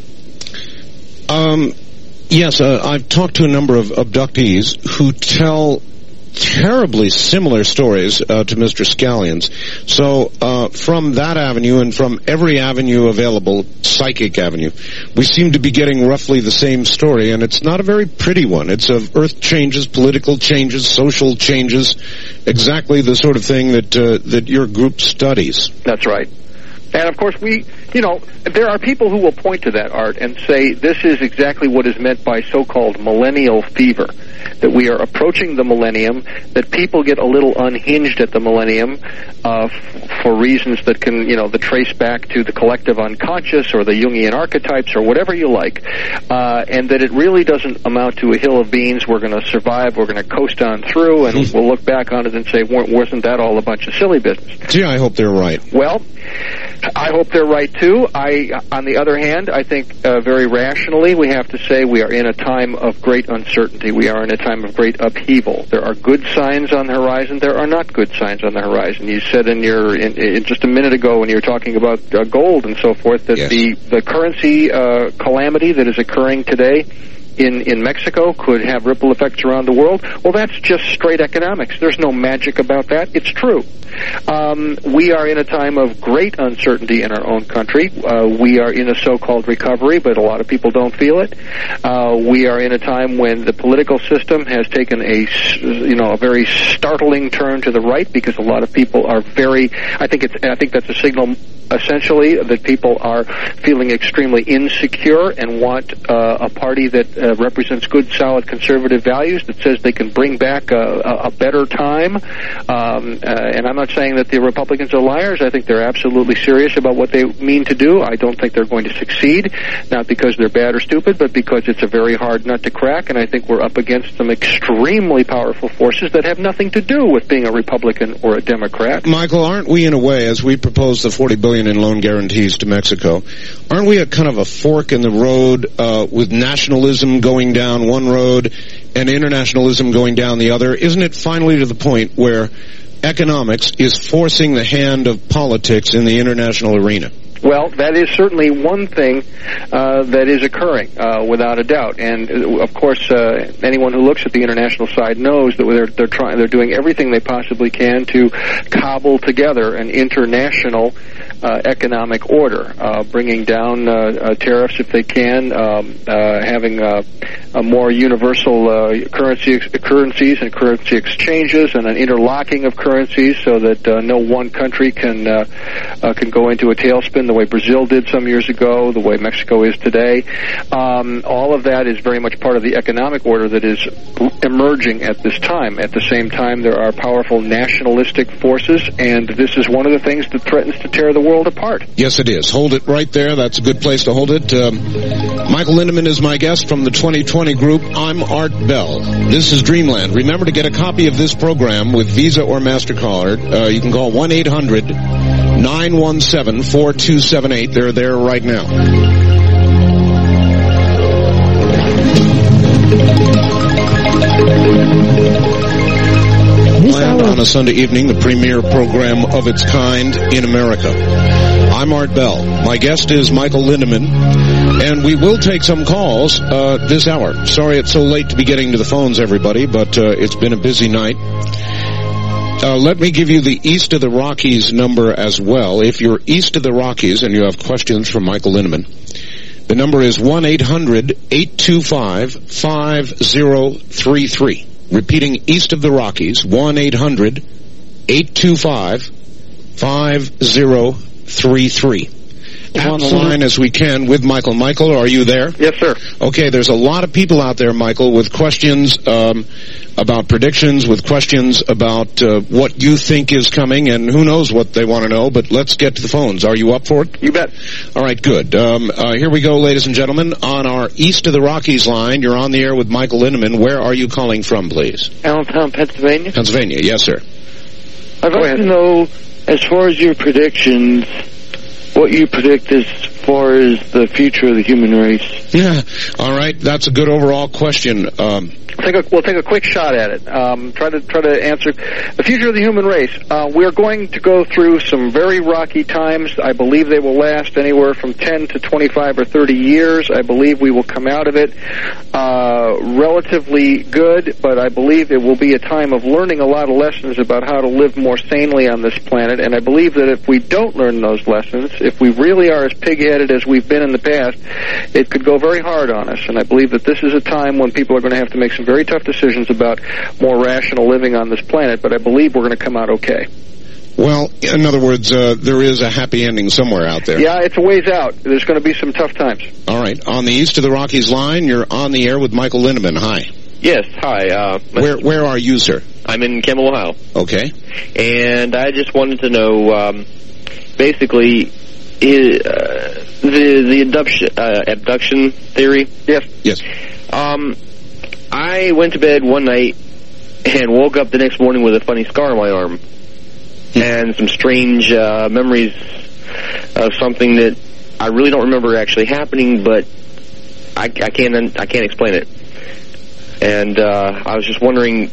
Yes, I've talked to a number of abductees who tell terribly similar stories to Mr. Scallion's. So from that avenue and from every avenue available, psychic avenue, we seem to be getting roughly the same story, and it's not a very pretty one. It's of earth changes, political changes, social changes, exactly the sort of thing that your group studies. That's right. And, of course, there are people who will point to that, Art, and say this is exactly what is meant by so-called millennial fever. that we are approaching the millennium, that people get a little unhinged at the millennium for reasons that can, that trace back to the collective unconscious or the Jungian archetypes or whatever you like, and that it really doesn't amount to a hill of beans. We're going to survive, we're going to coast on through, and we'll look back on it and say, wasn't that all a bunch of silly business? Gee, I hope they're right. Well, I hope they're right, too. On the other hand, I think very rationally we have to say we are in a time of great uncertainty. We are in a time of great upheaval. There are good signs on the horizon. There are not good signs on the horizon. You said in just a minute ago when you were talking about gold and so forth that the currency calamity that is occurring today in Mexico could have ripple effects around the world. Well, that's just straight economics. There's no magic about that. It's true. We are in a time of great uncertainty in our own country. We are in a so-called recovery, but a lot of people don't feel it. We are in a time when the political system has taken a very startling turn to the right, because a lot of people are I think that's a signal essentially that people are feeling extremely insecure and want a party that represents good, solid conservative values, that says they can bring back a better time. And I'm not saying that the Republicans are liars. I think they're absolutely serious about what they mean to do. I don't think they're going to succeed, not because they're bad or stupid, but because it's a very hard nut to crack, and I think we're up against some extremely powerful forces that have nothing to do with being a Republican or a Democrat. Michael, aren't we in a way, as we propose the $40 billion in loan guarantees to Mexico, aren't we at kind of a fork in the road with nationalism going down one road and internationalism going down the other? Isn't it finally to the point where economics is forcing the hand of politics in the international arena? Well, that is certainly one thing that is occurring, without a doubt. And of course, anyone who looks at the international side knows that they're doing everything they possibly can to cobble together an international economic order, bringing down tariffs if they can, having a more universal currencies and currency exchanges, and an interlocking of currencies so that no one country can go into a tailspin the way Brazil did some years ago, the way Mexico is today. All of that is very much part of the economic order that is emerging at this time. At the same time, there are powerful nationalistic forces, and this is one of the things that threatens to tear the world apart. Yes, it is. Hold it right there. That's a good place to hold it. Michael Lindemann is my guest from the 2020 group. I'm Art Bell. This is Dreamland. Remember to get a copy of this program with Visa or MasterCard. You can call 1-800-917-4278. They're there right now. On a Sunday evening, the premier program of its kind in America. I'm Art Bell. My guest is Michael Lindemann, and we will take some calls this hour. Sorry it's so late to be getting to the phones, everybody, but it's been a busy night. Let me give you the East of the Rockies number as well. If you're east of the Rockies and you have questions for Michael Lindemann, the number is 1-800-825-5033. Repeating, east of the Rockies, 1-800-825-5033. On the line as we can with Michael. Michael, are you there? Yes, sir. Okay, there's a lot of people out there, Michael, with questions about predictions, with questions about what you think is coming, and who knows what they want to know, but let's get to the phones. Are you up for it? You bet. All right, good. Here we go, ladies and gentlemen. On our East of the Rockies line, you're on the air with Michael Lindemann. Where are you calling from, please? Allentown, Pennsylvania. Pennsylvania, yes, sir. I'd like to know, as far as your predictions, what you predict as far as the future of the human race. Yeah, all right. That's a good overall question. We'll take a quick shot at it. Try to answer the future of the human race. We're going to go through some very rocky times. I believe they will last anywhere from 10 to 25 or 30 years. I believe we will come out of it relatively good, but I believe it will be a time of learning a lot of lessons about how to live more sanely on this planet. And I believe that if we don't learn those lessons, if we really are as pig-headed as we've been in the past, it could go very hard on us. And I believe that this is a time when people are going to have to make some very tough decisions about more rational living on this planet, but I believe we're going to come out okay. Well, in other words, there is a happy ending somewhere out there. Yeah, it's a ways out. There's going to be some tough times. All right. On the East of the Rockies line, you're on the air with Michael Lindemann. Hi. Yes, hi. Where are you, sir? I'm in Campbell, Ohio. Okay. And I just wanted to know, basically, the abduction theory. Yes. I went to bed one night and woke up the next morning with a funny scar on my arm and some strange memories of something that I really don't remember actually happening, but I can't explain it. And I was just wondering,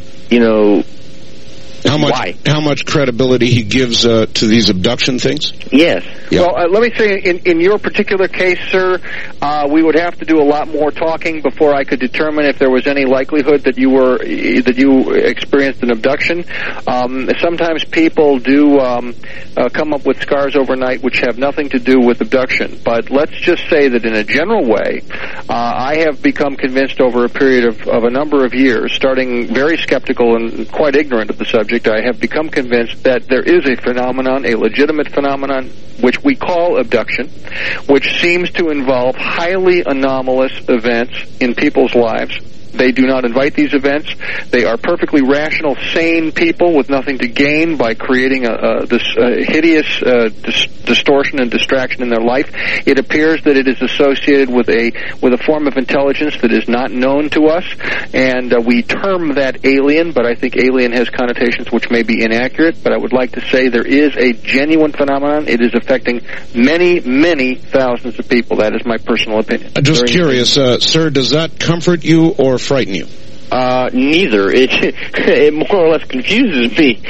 how much credibility he gives to these abduction things? Yes. Yeah. Well, let me say, in your particular case, sir, we would have to do a lot more talking before I could determine if there was any likelihood that you experienced an abduction. Sometimes people do come up with scars overnight which have nothing to do with abduction. But let's just say that in a general way, I have become convinced over a period of a number of years, starting very skeptical and quite ignorant of the subject, I have become convinced that there is a phenomenon, a legitimate phenomenon, which we call abduction, which seems to involve highly anomalous events in people's lives. They do not invite these events. They are perfectly rational, sane people with nothing to gain by creating this hideous distortion and distraction in their life. It appears that it is associated with a form of intelligence that is not known to us, and we term that alien, but I think alien has connotations which may be inaccurate, but I would like to say there is a genuine phenomenon. It is affecting many, many thousands of people. That is my personal opinion. Just curious, sir, does that comfort you or frighten you? Neither. It more or less confuses me.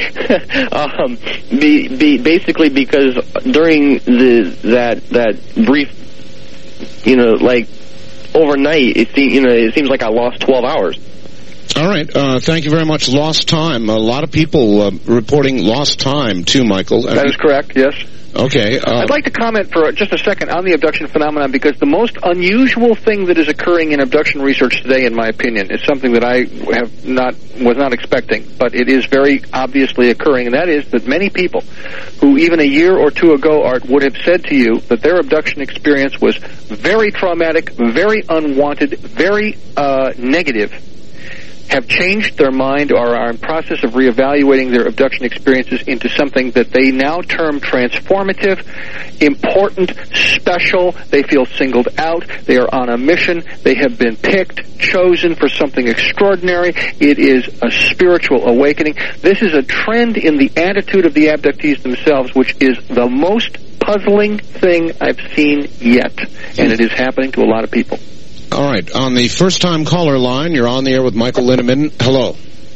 Basically, because during that brief, overnight, it seems like I lost 12 hours. All right. Thank you very much. Lost time. A lot of people reporting lost time too, Michael. That is correct. Yes. Okay. I'd like to comment for just a second on the abduction phenomenon, because the most unusual thing that is occurring in abduction research today, in my opinion, is something that I was not expecting, but it is very obviously occurring, and that is that many people who even a year or two ago, Art, would have said to you that their abduction experience was very traumatic, very unwanted, very negative, have changed their mind or are in process of reevaluating their abduction experiences into something that they now term transformative, important, special. They feel singled out. They are on a mission. They have been picked, chosen for something extraordinary. It is a spiritual awakening. This is a trend in the attitude of the abductees themselves, which is the most puzzling thing I've seen yet, and it is happening to a lot of people. All right. On the first-time caller line, you're on the air with Michael Linneman. Hello.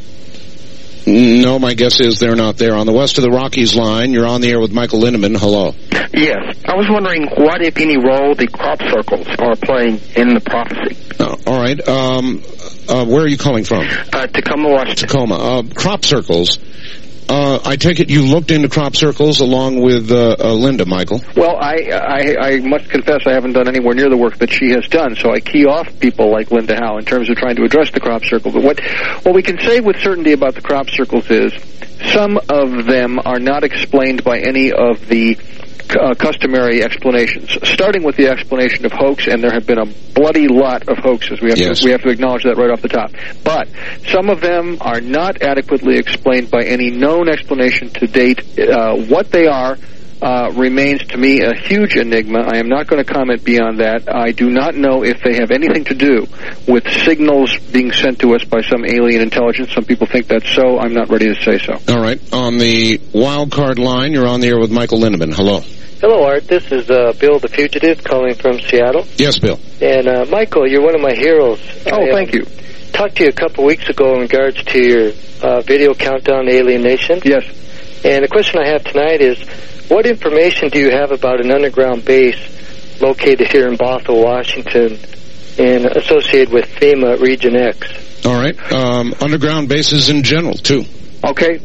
No, my guess is they're not there. On the West of the Rockies line, you're on the air with Michael Linneman. Hello. Yes. I was wondering what, if any, role the crop circles are playing in the prophecy. All right. Where are you calling from? Tacoma, Washington. Tacoma. Crop circles. I take it you looked into crop circles along with Linda, Michael. Well, I must confess I haven't done anywhere near the work that she has done, so I key off people like Linda Howe in terms of trying to address the crop circle. But what we can say with certainty about the crop circles is some of them are not explained by any of the customary explanations, starting with the explanation of hoax, and there have been a bloody lot of hoaxes. We have to acknowledge that right off the top. But some of them are not adequately explained by any known explanation to date. What they are remains to me a huge enigma. I am not going to comment beyond that. I do not know if they have anything to do with signals being sent to us by some alien intelligence. Some people think that's so. I'm not ready to say so. All right. On the wild card line, you're on the air with Michael Linneman. Hello. Hello, Art. This is Bill the Fugitive calling from Seattle. Yes, Bill. And, Michael, you're one of my heroes. Thank you. Talked to you a couple weeks ago in regards to your video countdown to Alien Nation. Yes. And the question I have tonight is, what information do you have about an underground base located here in Bothell, Washington, and associated with FEMA Region X? All right. Underground bases in general, too. Okay.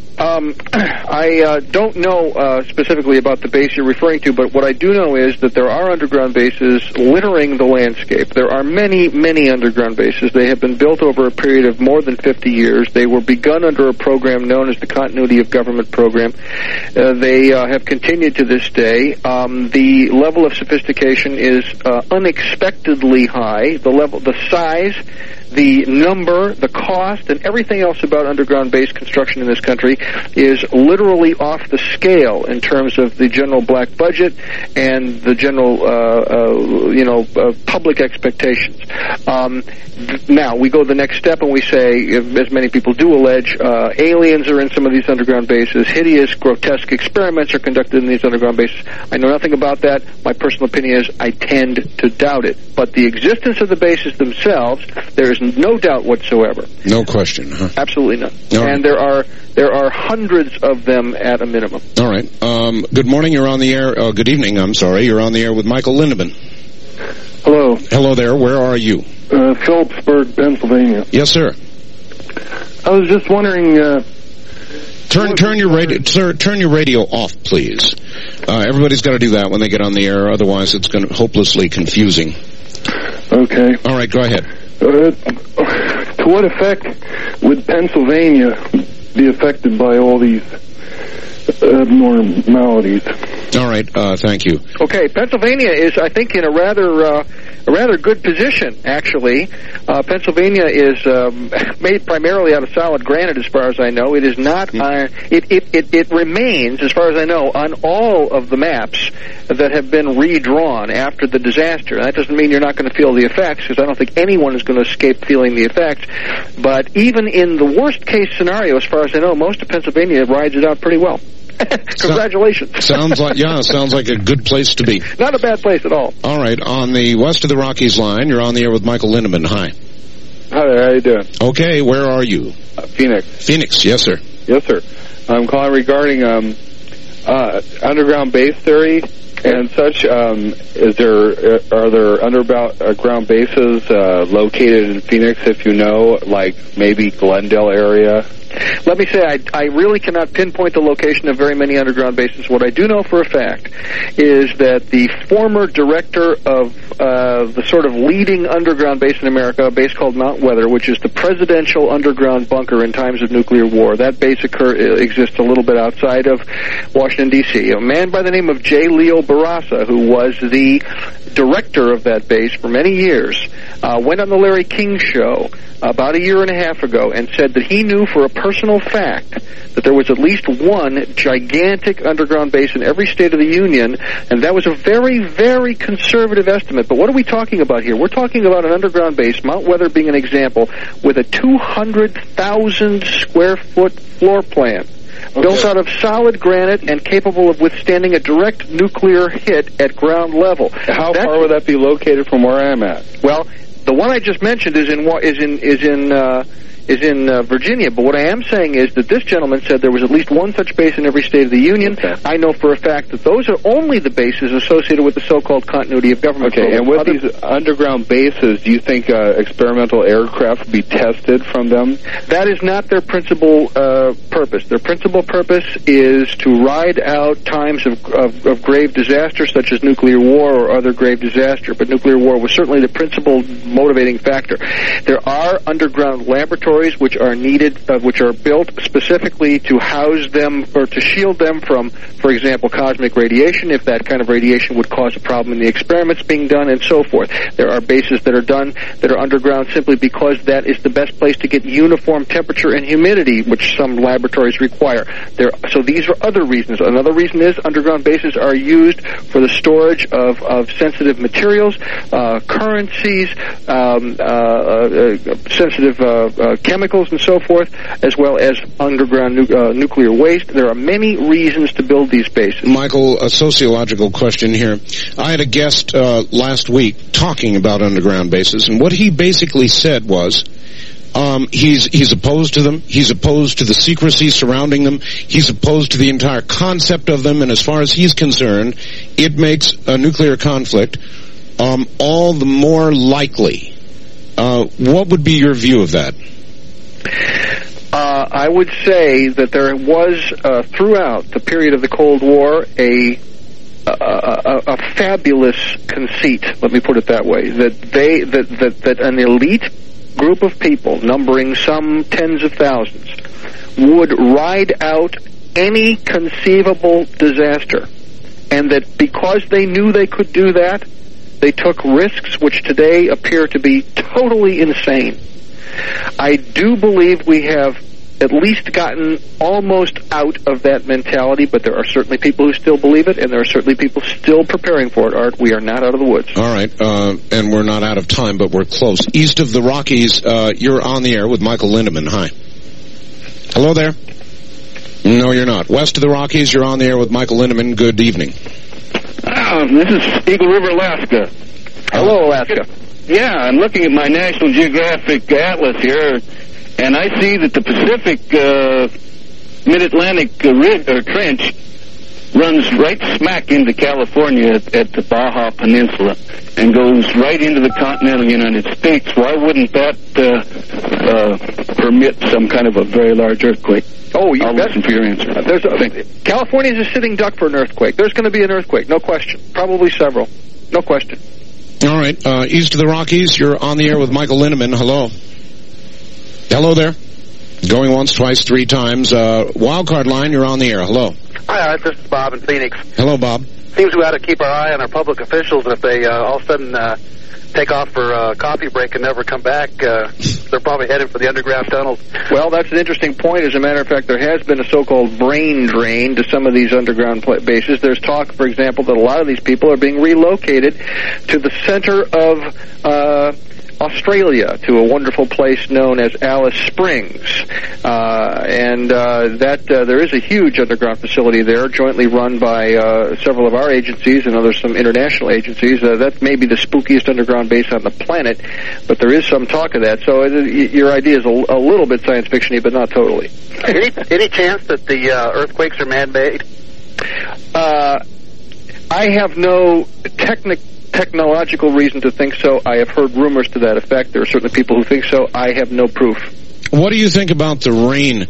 I don't know specifically about the base you're referring to, but what I do know is that there are underground bases littering the landscape. There are many, many underground bases. They have been built over a period of more than 50 years. They were begun under a program known as the Continuity of Government Program. They have continued to this day. The level of sophistication is unexpectedly high. The size the number, the cost, and everything else about underground base construction in this country is literally off the scale in terms of the general black budget and the general, public expectations. Now, we go the next step and we say, as many people do allege, aliens are in some of these underground bases, hideous, grotesque experiments are conducted in these underground bases. I know nothing about that. My personal opinion is I tend to doubt it. But the existence of the bases themselves, there is no doubt whatsoever. No question, huh? Absolutely none. Right. And there are hundreds of them at a minimum. All right. Good morning. You're on the air. Good evening. I'm sorry. You're on the air with Michael Lindemann. Hello. Hello there. Where are you? Phillipsburg, Pennsylvania. Yes, sir. I was just wondering. Turn your radio. Sir, turn your radio off, please. Everybody's got to do that when they get on the air. Otherwise, it's going to hopelessly confusing. Okay. All right. Go ahead. To what effect would Pennsylvania be affected by all these abnormalities? All right. Thank you. Okay. Pennsylvania is, I think, in a rather good position, actually. Pennsylvania is made primarily out of solid granite, as far as I know. It is not. It remains, as far as I know, on all of the maps that have been redrawn after the disaster. That doesn't mean you're not going to feel the effects, because I don't think anyone is going to escape feeling the effects. But even in the worst case scenario, as far as I know, most of Pennsylvania rides it out pretty well. Congratulations. Sounds like a good place to be. Not a bad place at all. All right, on the west of the Rockies line, you're on the air with Michael Lindemann. Hi. Hi there, how you doing? Okay, where are you? Phoenix. Phoenix, yes, sir. Yes, sir. I'm calling regarding underground base theory and such. Are there underground bases located in Phoenix, if you know, like maybe Glendale area? Let me say, I really cannot pinpoint the location of very many underground bases. What I do know for a fact is that the former director of the sort of leading underground base in America, a base called Mount Weather, which is the presidential underground bunker in times of nuclear war. That base exists a little bit outside of Washington, D.C. A man by the name of J. Leo Barraza, who was the director of that base for many years, went on the Larry King show about a year and a half ago and said that he knew for a personal fact that there was at least one gigantic underground base in every state of the Union, and that was a very, very conservative estimate. But what are we talking about here? We're talking about an underground base, Mount Weather being an example, with a 200,000 square foot floor plan. Okay. Built out of solid granite and capable of withstanding a direct nuclear hit at ground level. How far would that be located from where I'm at? Well, the one I just mentioned is in Virginia, but what I am saying is that this gentleman said there was at least one such base in every state of the Union. Okay. I know for a fact that those are only the bases associated with the so-called continuity of government. Okay, and with these underground bases, do you think experimental aircraft would be tested from them? That is not their principal purpose. Their principal purpose is to ride out times of grave disaster, such as nuclear war or other grave disaster, but nuclear war was certainly the principal motivating factor. There are underground laboratories which are needed, which are built specifically to house them or to shield them from, for example, cosmic radiation, if that kind of radiation would cause a problem in the experiments being done, and so forth. There are bases that are underground simply because that is the best place to get uniform temperature and humidity, which some laboratories require. So these are other reasons. Another reason is underground bases are used for the storage of sensitive materials, currencies, sensitive chemicals and so forth, as well as underground nuclear waste. There are many reasons to build these bases. Michael, a sociological question here. I had a guest last week talking about underground bases, and what he basically said was he's opposed to them. He's opposed to the secrecy surrounding them. He's opposed to the entire concept of them, and as far as he's concerned, it makes a nuclear conflict all the more likely. What would be your view of that? I would say that there was, throughout the period of the Cold War, a fabulous conceit, let me put it that way, that an elite group of people, numbering some tens of thousands, would ride out any conceivable disaster, and that because they knew they could do that, they took risks which today appear to be totally insane. I do believe we have at least gotten almost out of that mentality, but there are certainly people who still believe it, and there are certainly people still preparing for it, Art. We are not out of the woods. All right, and we're not out of time, but we're close. East of the Rockies, you're on the air with Michael Lindemann. Hi. Hello there. No, you're not. West of the Rockies, you're on the air with Michael Lindemann. Good evening. This is Eagle River, Alaska. Hello, Alaska. Yeah, I'm looking at my National Geographic Atlas here, and I see that the Pacific Mid-Atlantic Trench runs right smack into California at the Baja Peninsula and goes right into the continental United States. Why wouldn't that permit some kind of a very large earthquake? Oh, I'll listen for your answer. California's a sitting duck for an earthquake. There's going to be an earthquake, no question. Probably several. No question. All right. East of the Rockies, you're on the air with Michael Lindemann. Hello. Hello there. Going once, twice, three times. Wildcard line, you're on the air. Hello. Hi, this is Bob in Phoenix. Hello, Bob. Seems we ought to keep our eye on our public officials, and if they all of a sudden take off for a coffee break and never come back, they're probably headed for the underground tunnels. Well, that's an interesting point. As a matter of fact, there has been a so-called brain drain to some of these underground bases. There's talk, for example, that a lot of these people are being relocated to the center of Australia, to a wonderful place known as Alice Springs. There is a huge underground facility there, jointly run by several of our agencies and some international agencies. That may be the spookiest underground base on the planet, but there is some talk of that. So your idea is a little bit science fiction-y, but not totally. Any chance that the earthquakes are man-made? I have no technological reason to think so. I have heard rumors to that effect. There are certainly people who think so. I have no proof. What do you think about the rain,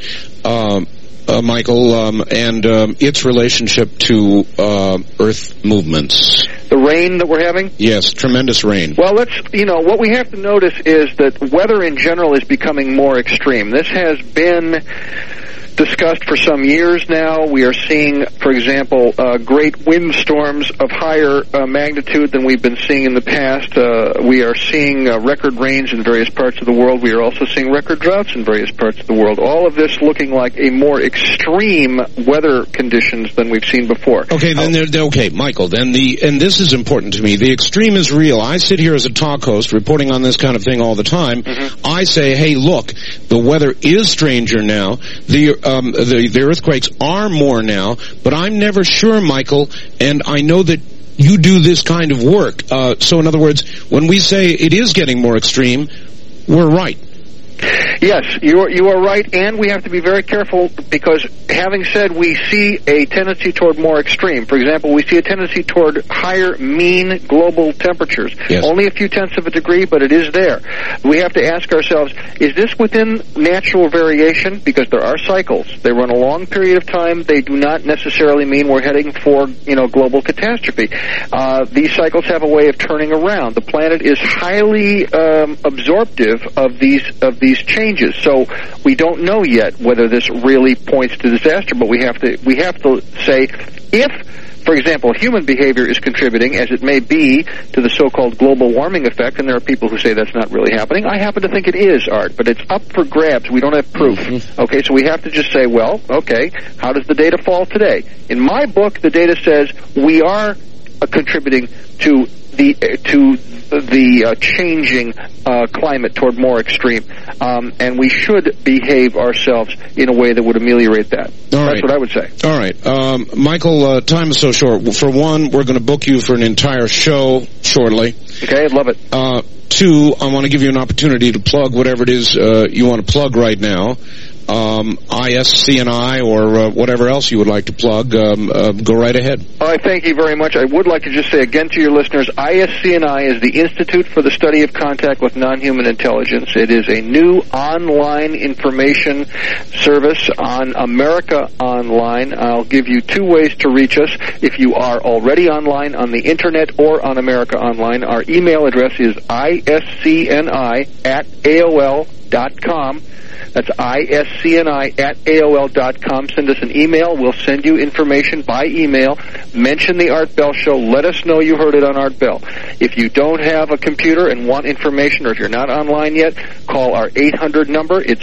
Michael, and its relationship to Earth movements? The rain that we're having? Yes, tremendous rain. Well, what we have to notice is that weather in general is becoming more extreme. This has been discussed for some years now. We are seeing, for example, great windstorms of higher magnitude than we've been seeing in the past. We are seeing record rains in various parts of the world. We are also seeing record droughts in various parts of the world. All of this looking like a more extreme weather conditions than we've seen before. Okay, okay, Michael, and this is important to me. The extreme is real. I sit here as a talk host reporting on this kind of thing all the time. Mm-hmm. I say, hey, look, the weather is stranger now. The earthquakes are more now, but I'm never sure, Michael, and I know that you do this kind of work. So in other words, when we say it is getting more extreme, we're right. Yes, you are right, and we have to be very careful because, having said we see a tendency toward more extreme, for example, we see a tendency toward higher mean global temperatures. Yes. Only a few tenths of a degree, but it is there. We have to ask ourselves, is this within natural variation? Because there are cycles. They run a long period of time. They do not necessarily mean we're heading for, global catastrophe. These cycles have a way of turning around. The planet is highly absorptive of these changes. So we don't know yet whether this really points to disaster, but we have to say if, for example, human behavior is contributing, as it may be, to the so-called global warming effect, and there are people who say that's not really happening. I happen to think it is, Art, but it's up for grabs. We don't have proof. Mm-hmm. Okay, so we have to just say, well, okay, how does the data fall today? In my book, the data says we are contributing to the changing climate toward more extreme, and we should behave ourselves in a way that would ameliorate that. That's what I would say. All right. Michael, time is so short. For one, we're going to book you for an entire show shortly. Okay, I'd love it. Two, I want to give you an opportunity to plug whatever it is you want to plug right now. ISCNI or whatever else you would like to plug, go right ahead. All right, thank you very much. I would like to just say again to your listeners, ISCNI is the Institute for the Study of Contact with Non-Human Intelligence. It is a new online information service on America Online. I'll give you two ways to reach us. If you are already online on the Internet or on America Online, our email address is iscni@aol.com. That's iscni@aol.com. Send us an email. We'll send you information by email. Mention the Art Bell Show. Let us know you heard it on Art Bell. If you don't have a computer and want information, or if you're not online yet, call our 800 number. It's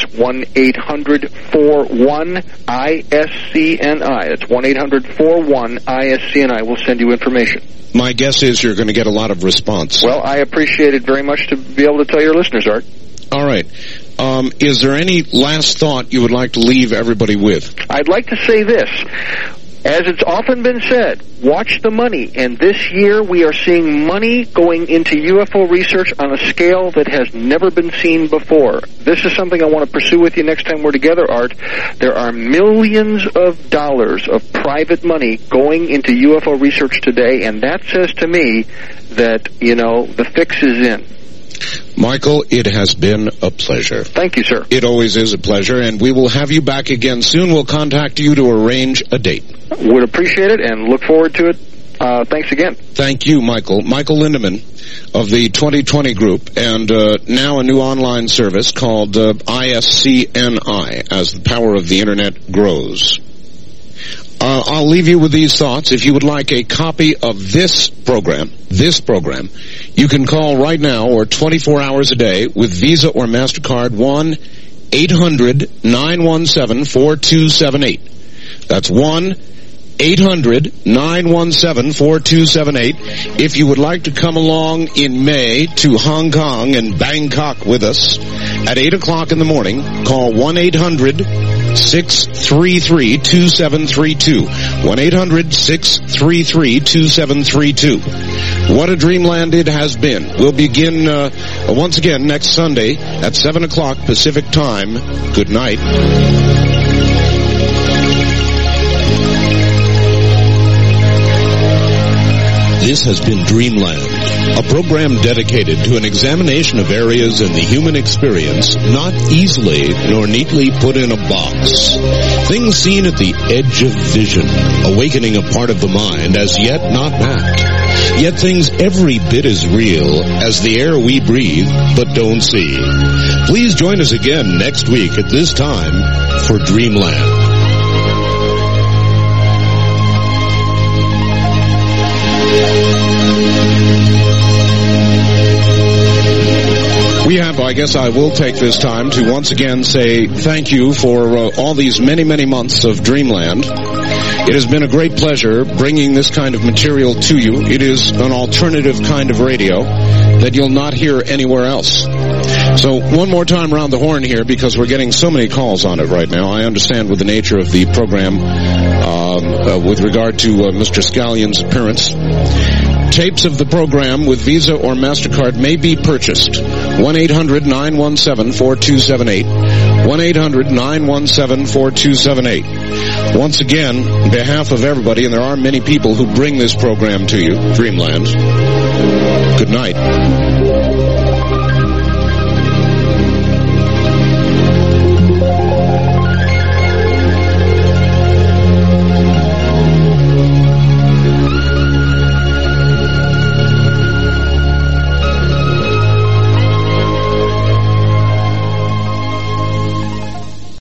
1-800-41-ISCNI. It's 1-800-41-ISCNI. We'll send you information. My guess is you're going to get a lot of response. Well, I appreciate it very much to be able to tell your listeners, Art. All right. Is there any last thought you would like to leave everybody with? I'd like to say this. As it's often been said, watch the money. And this year we are seeing money going into UFO research on a scale that has never been seen before. This is something I want to pursue with you next time we're together, Art. There are millions of dollars of private money going into UFO research today, and that says to me that, the fix is in. Michael, it has been a pleasure. Thank you, sir. It always is a pleasure, and we will have you back again soon. We'll contact you to arrange a date. Would appreciate it and look forward to it. Thanks again. Thank you, Michael. Michael Lindemann of the 2020 Group, and now a new online service called ISCNI, as the power of the Internet grows. I'll leave you with these thoughts. If you would like a copy of this program, you can call right now or 24 hours a day with Visa or MasterCard 1-800-917-4278. That's 1-800-917-4278. If you would like to come along in May to Hong Kong and Bangkok with us at 8 o'clock in the morning, call 1-800-633-2732. 1-800-633-2732. What a dreamland it has been. We'll begin once again next Sunday at 7 o'clock Pacific Time. Good night. This has been Dreamland, a program dedicated to an examination of areas in the human experience not easily nor neatly put in a box. Things seen at the edge of vision, awakening a part of the mind as yet not mapped. Yet things every bit as real as the air we breathe but don't see. Please join us again next week at this time for Dreamland. I guess I will take this time to once again say thank you for all these many, many months of Dreamland. It has been a great pleasure bringing this kind of material to you. It is an alternative kind of radio that you'll not hear anywhere else. So one more time around the horn here, because we're getting so many calls on it right now. I understand with the nature of the program with regard to Mr. Scallion's appearance. Tapes of the program with Visa or MasterCard may be purchased. 1-800-917-4278. 1-800-917-4278. Once again, on behalf of everybody, and there are many people who bring this program to you, Dreamland, good night.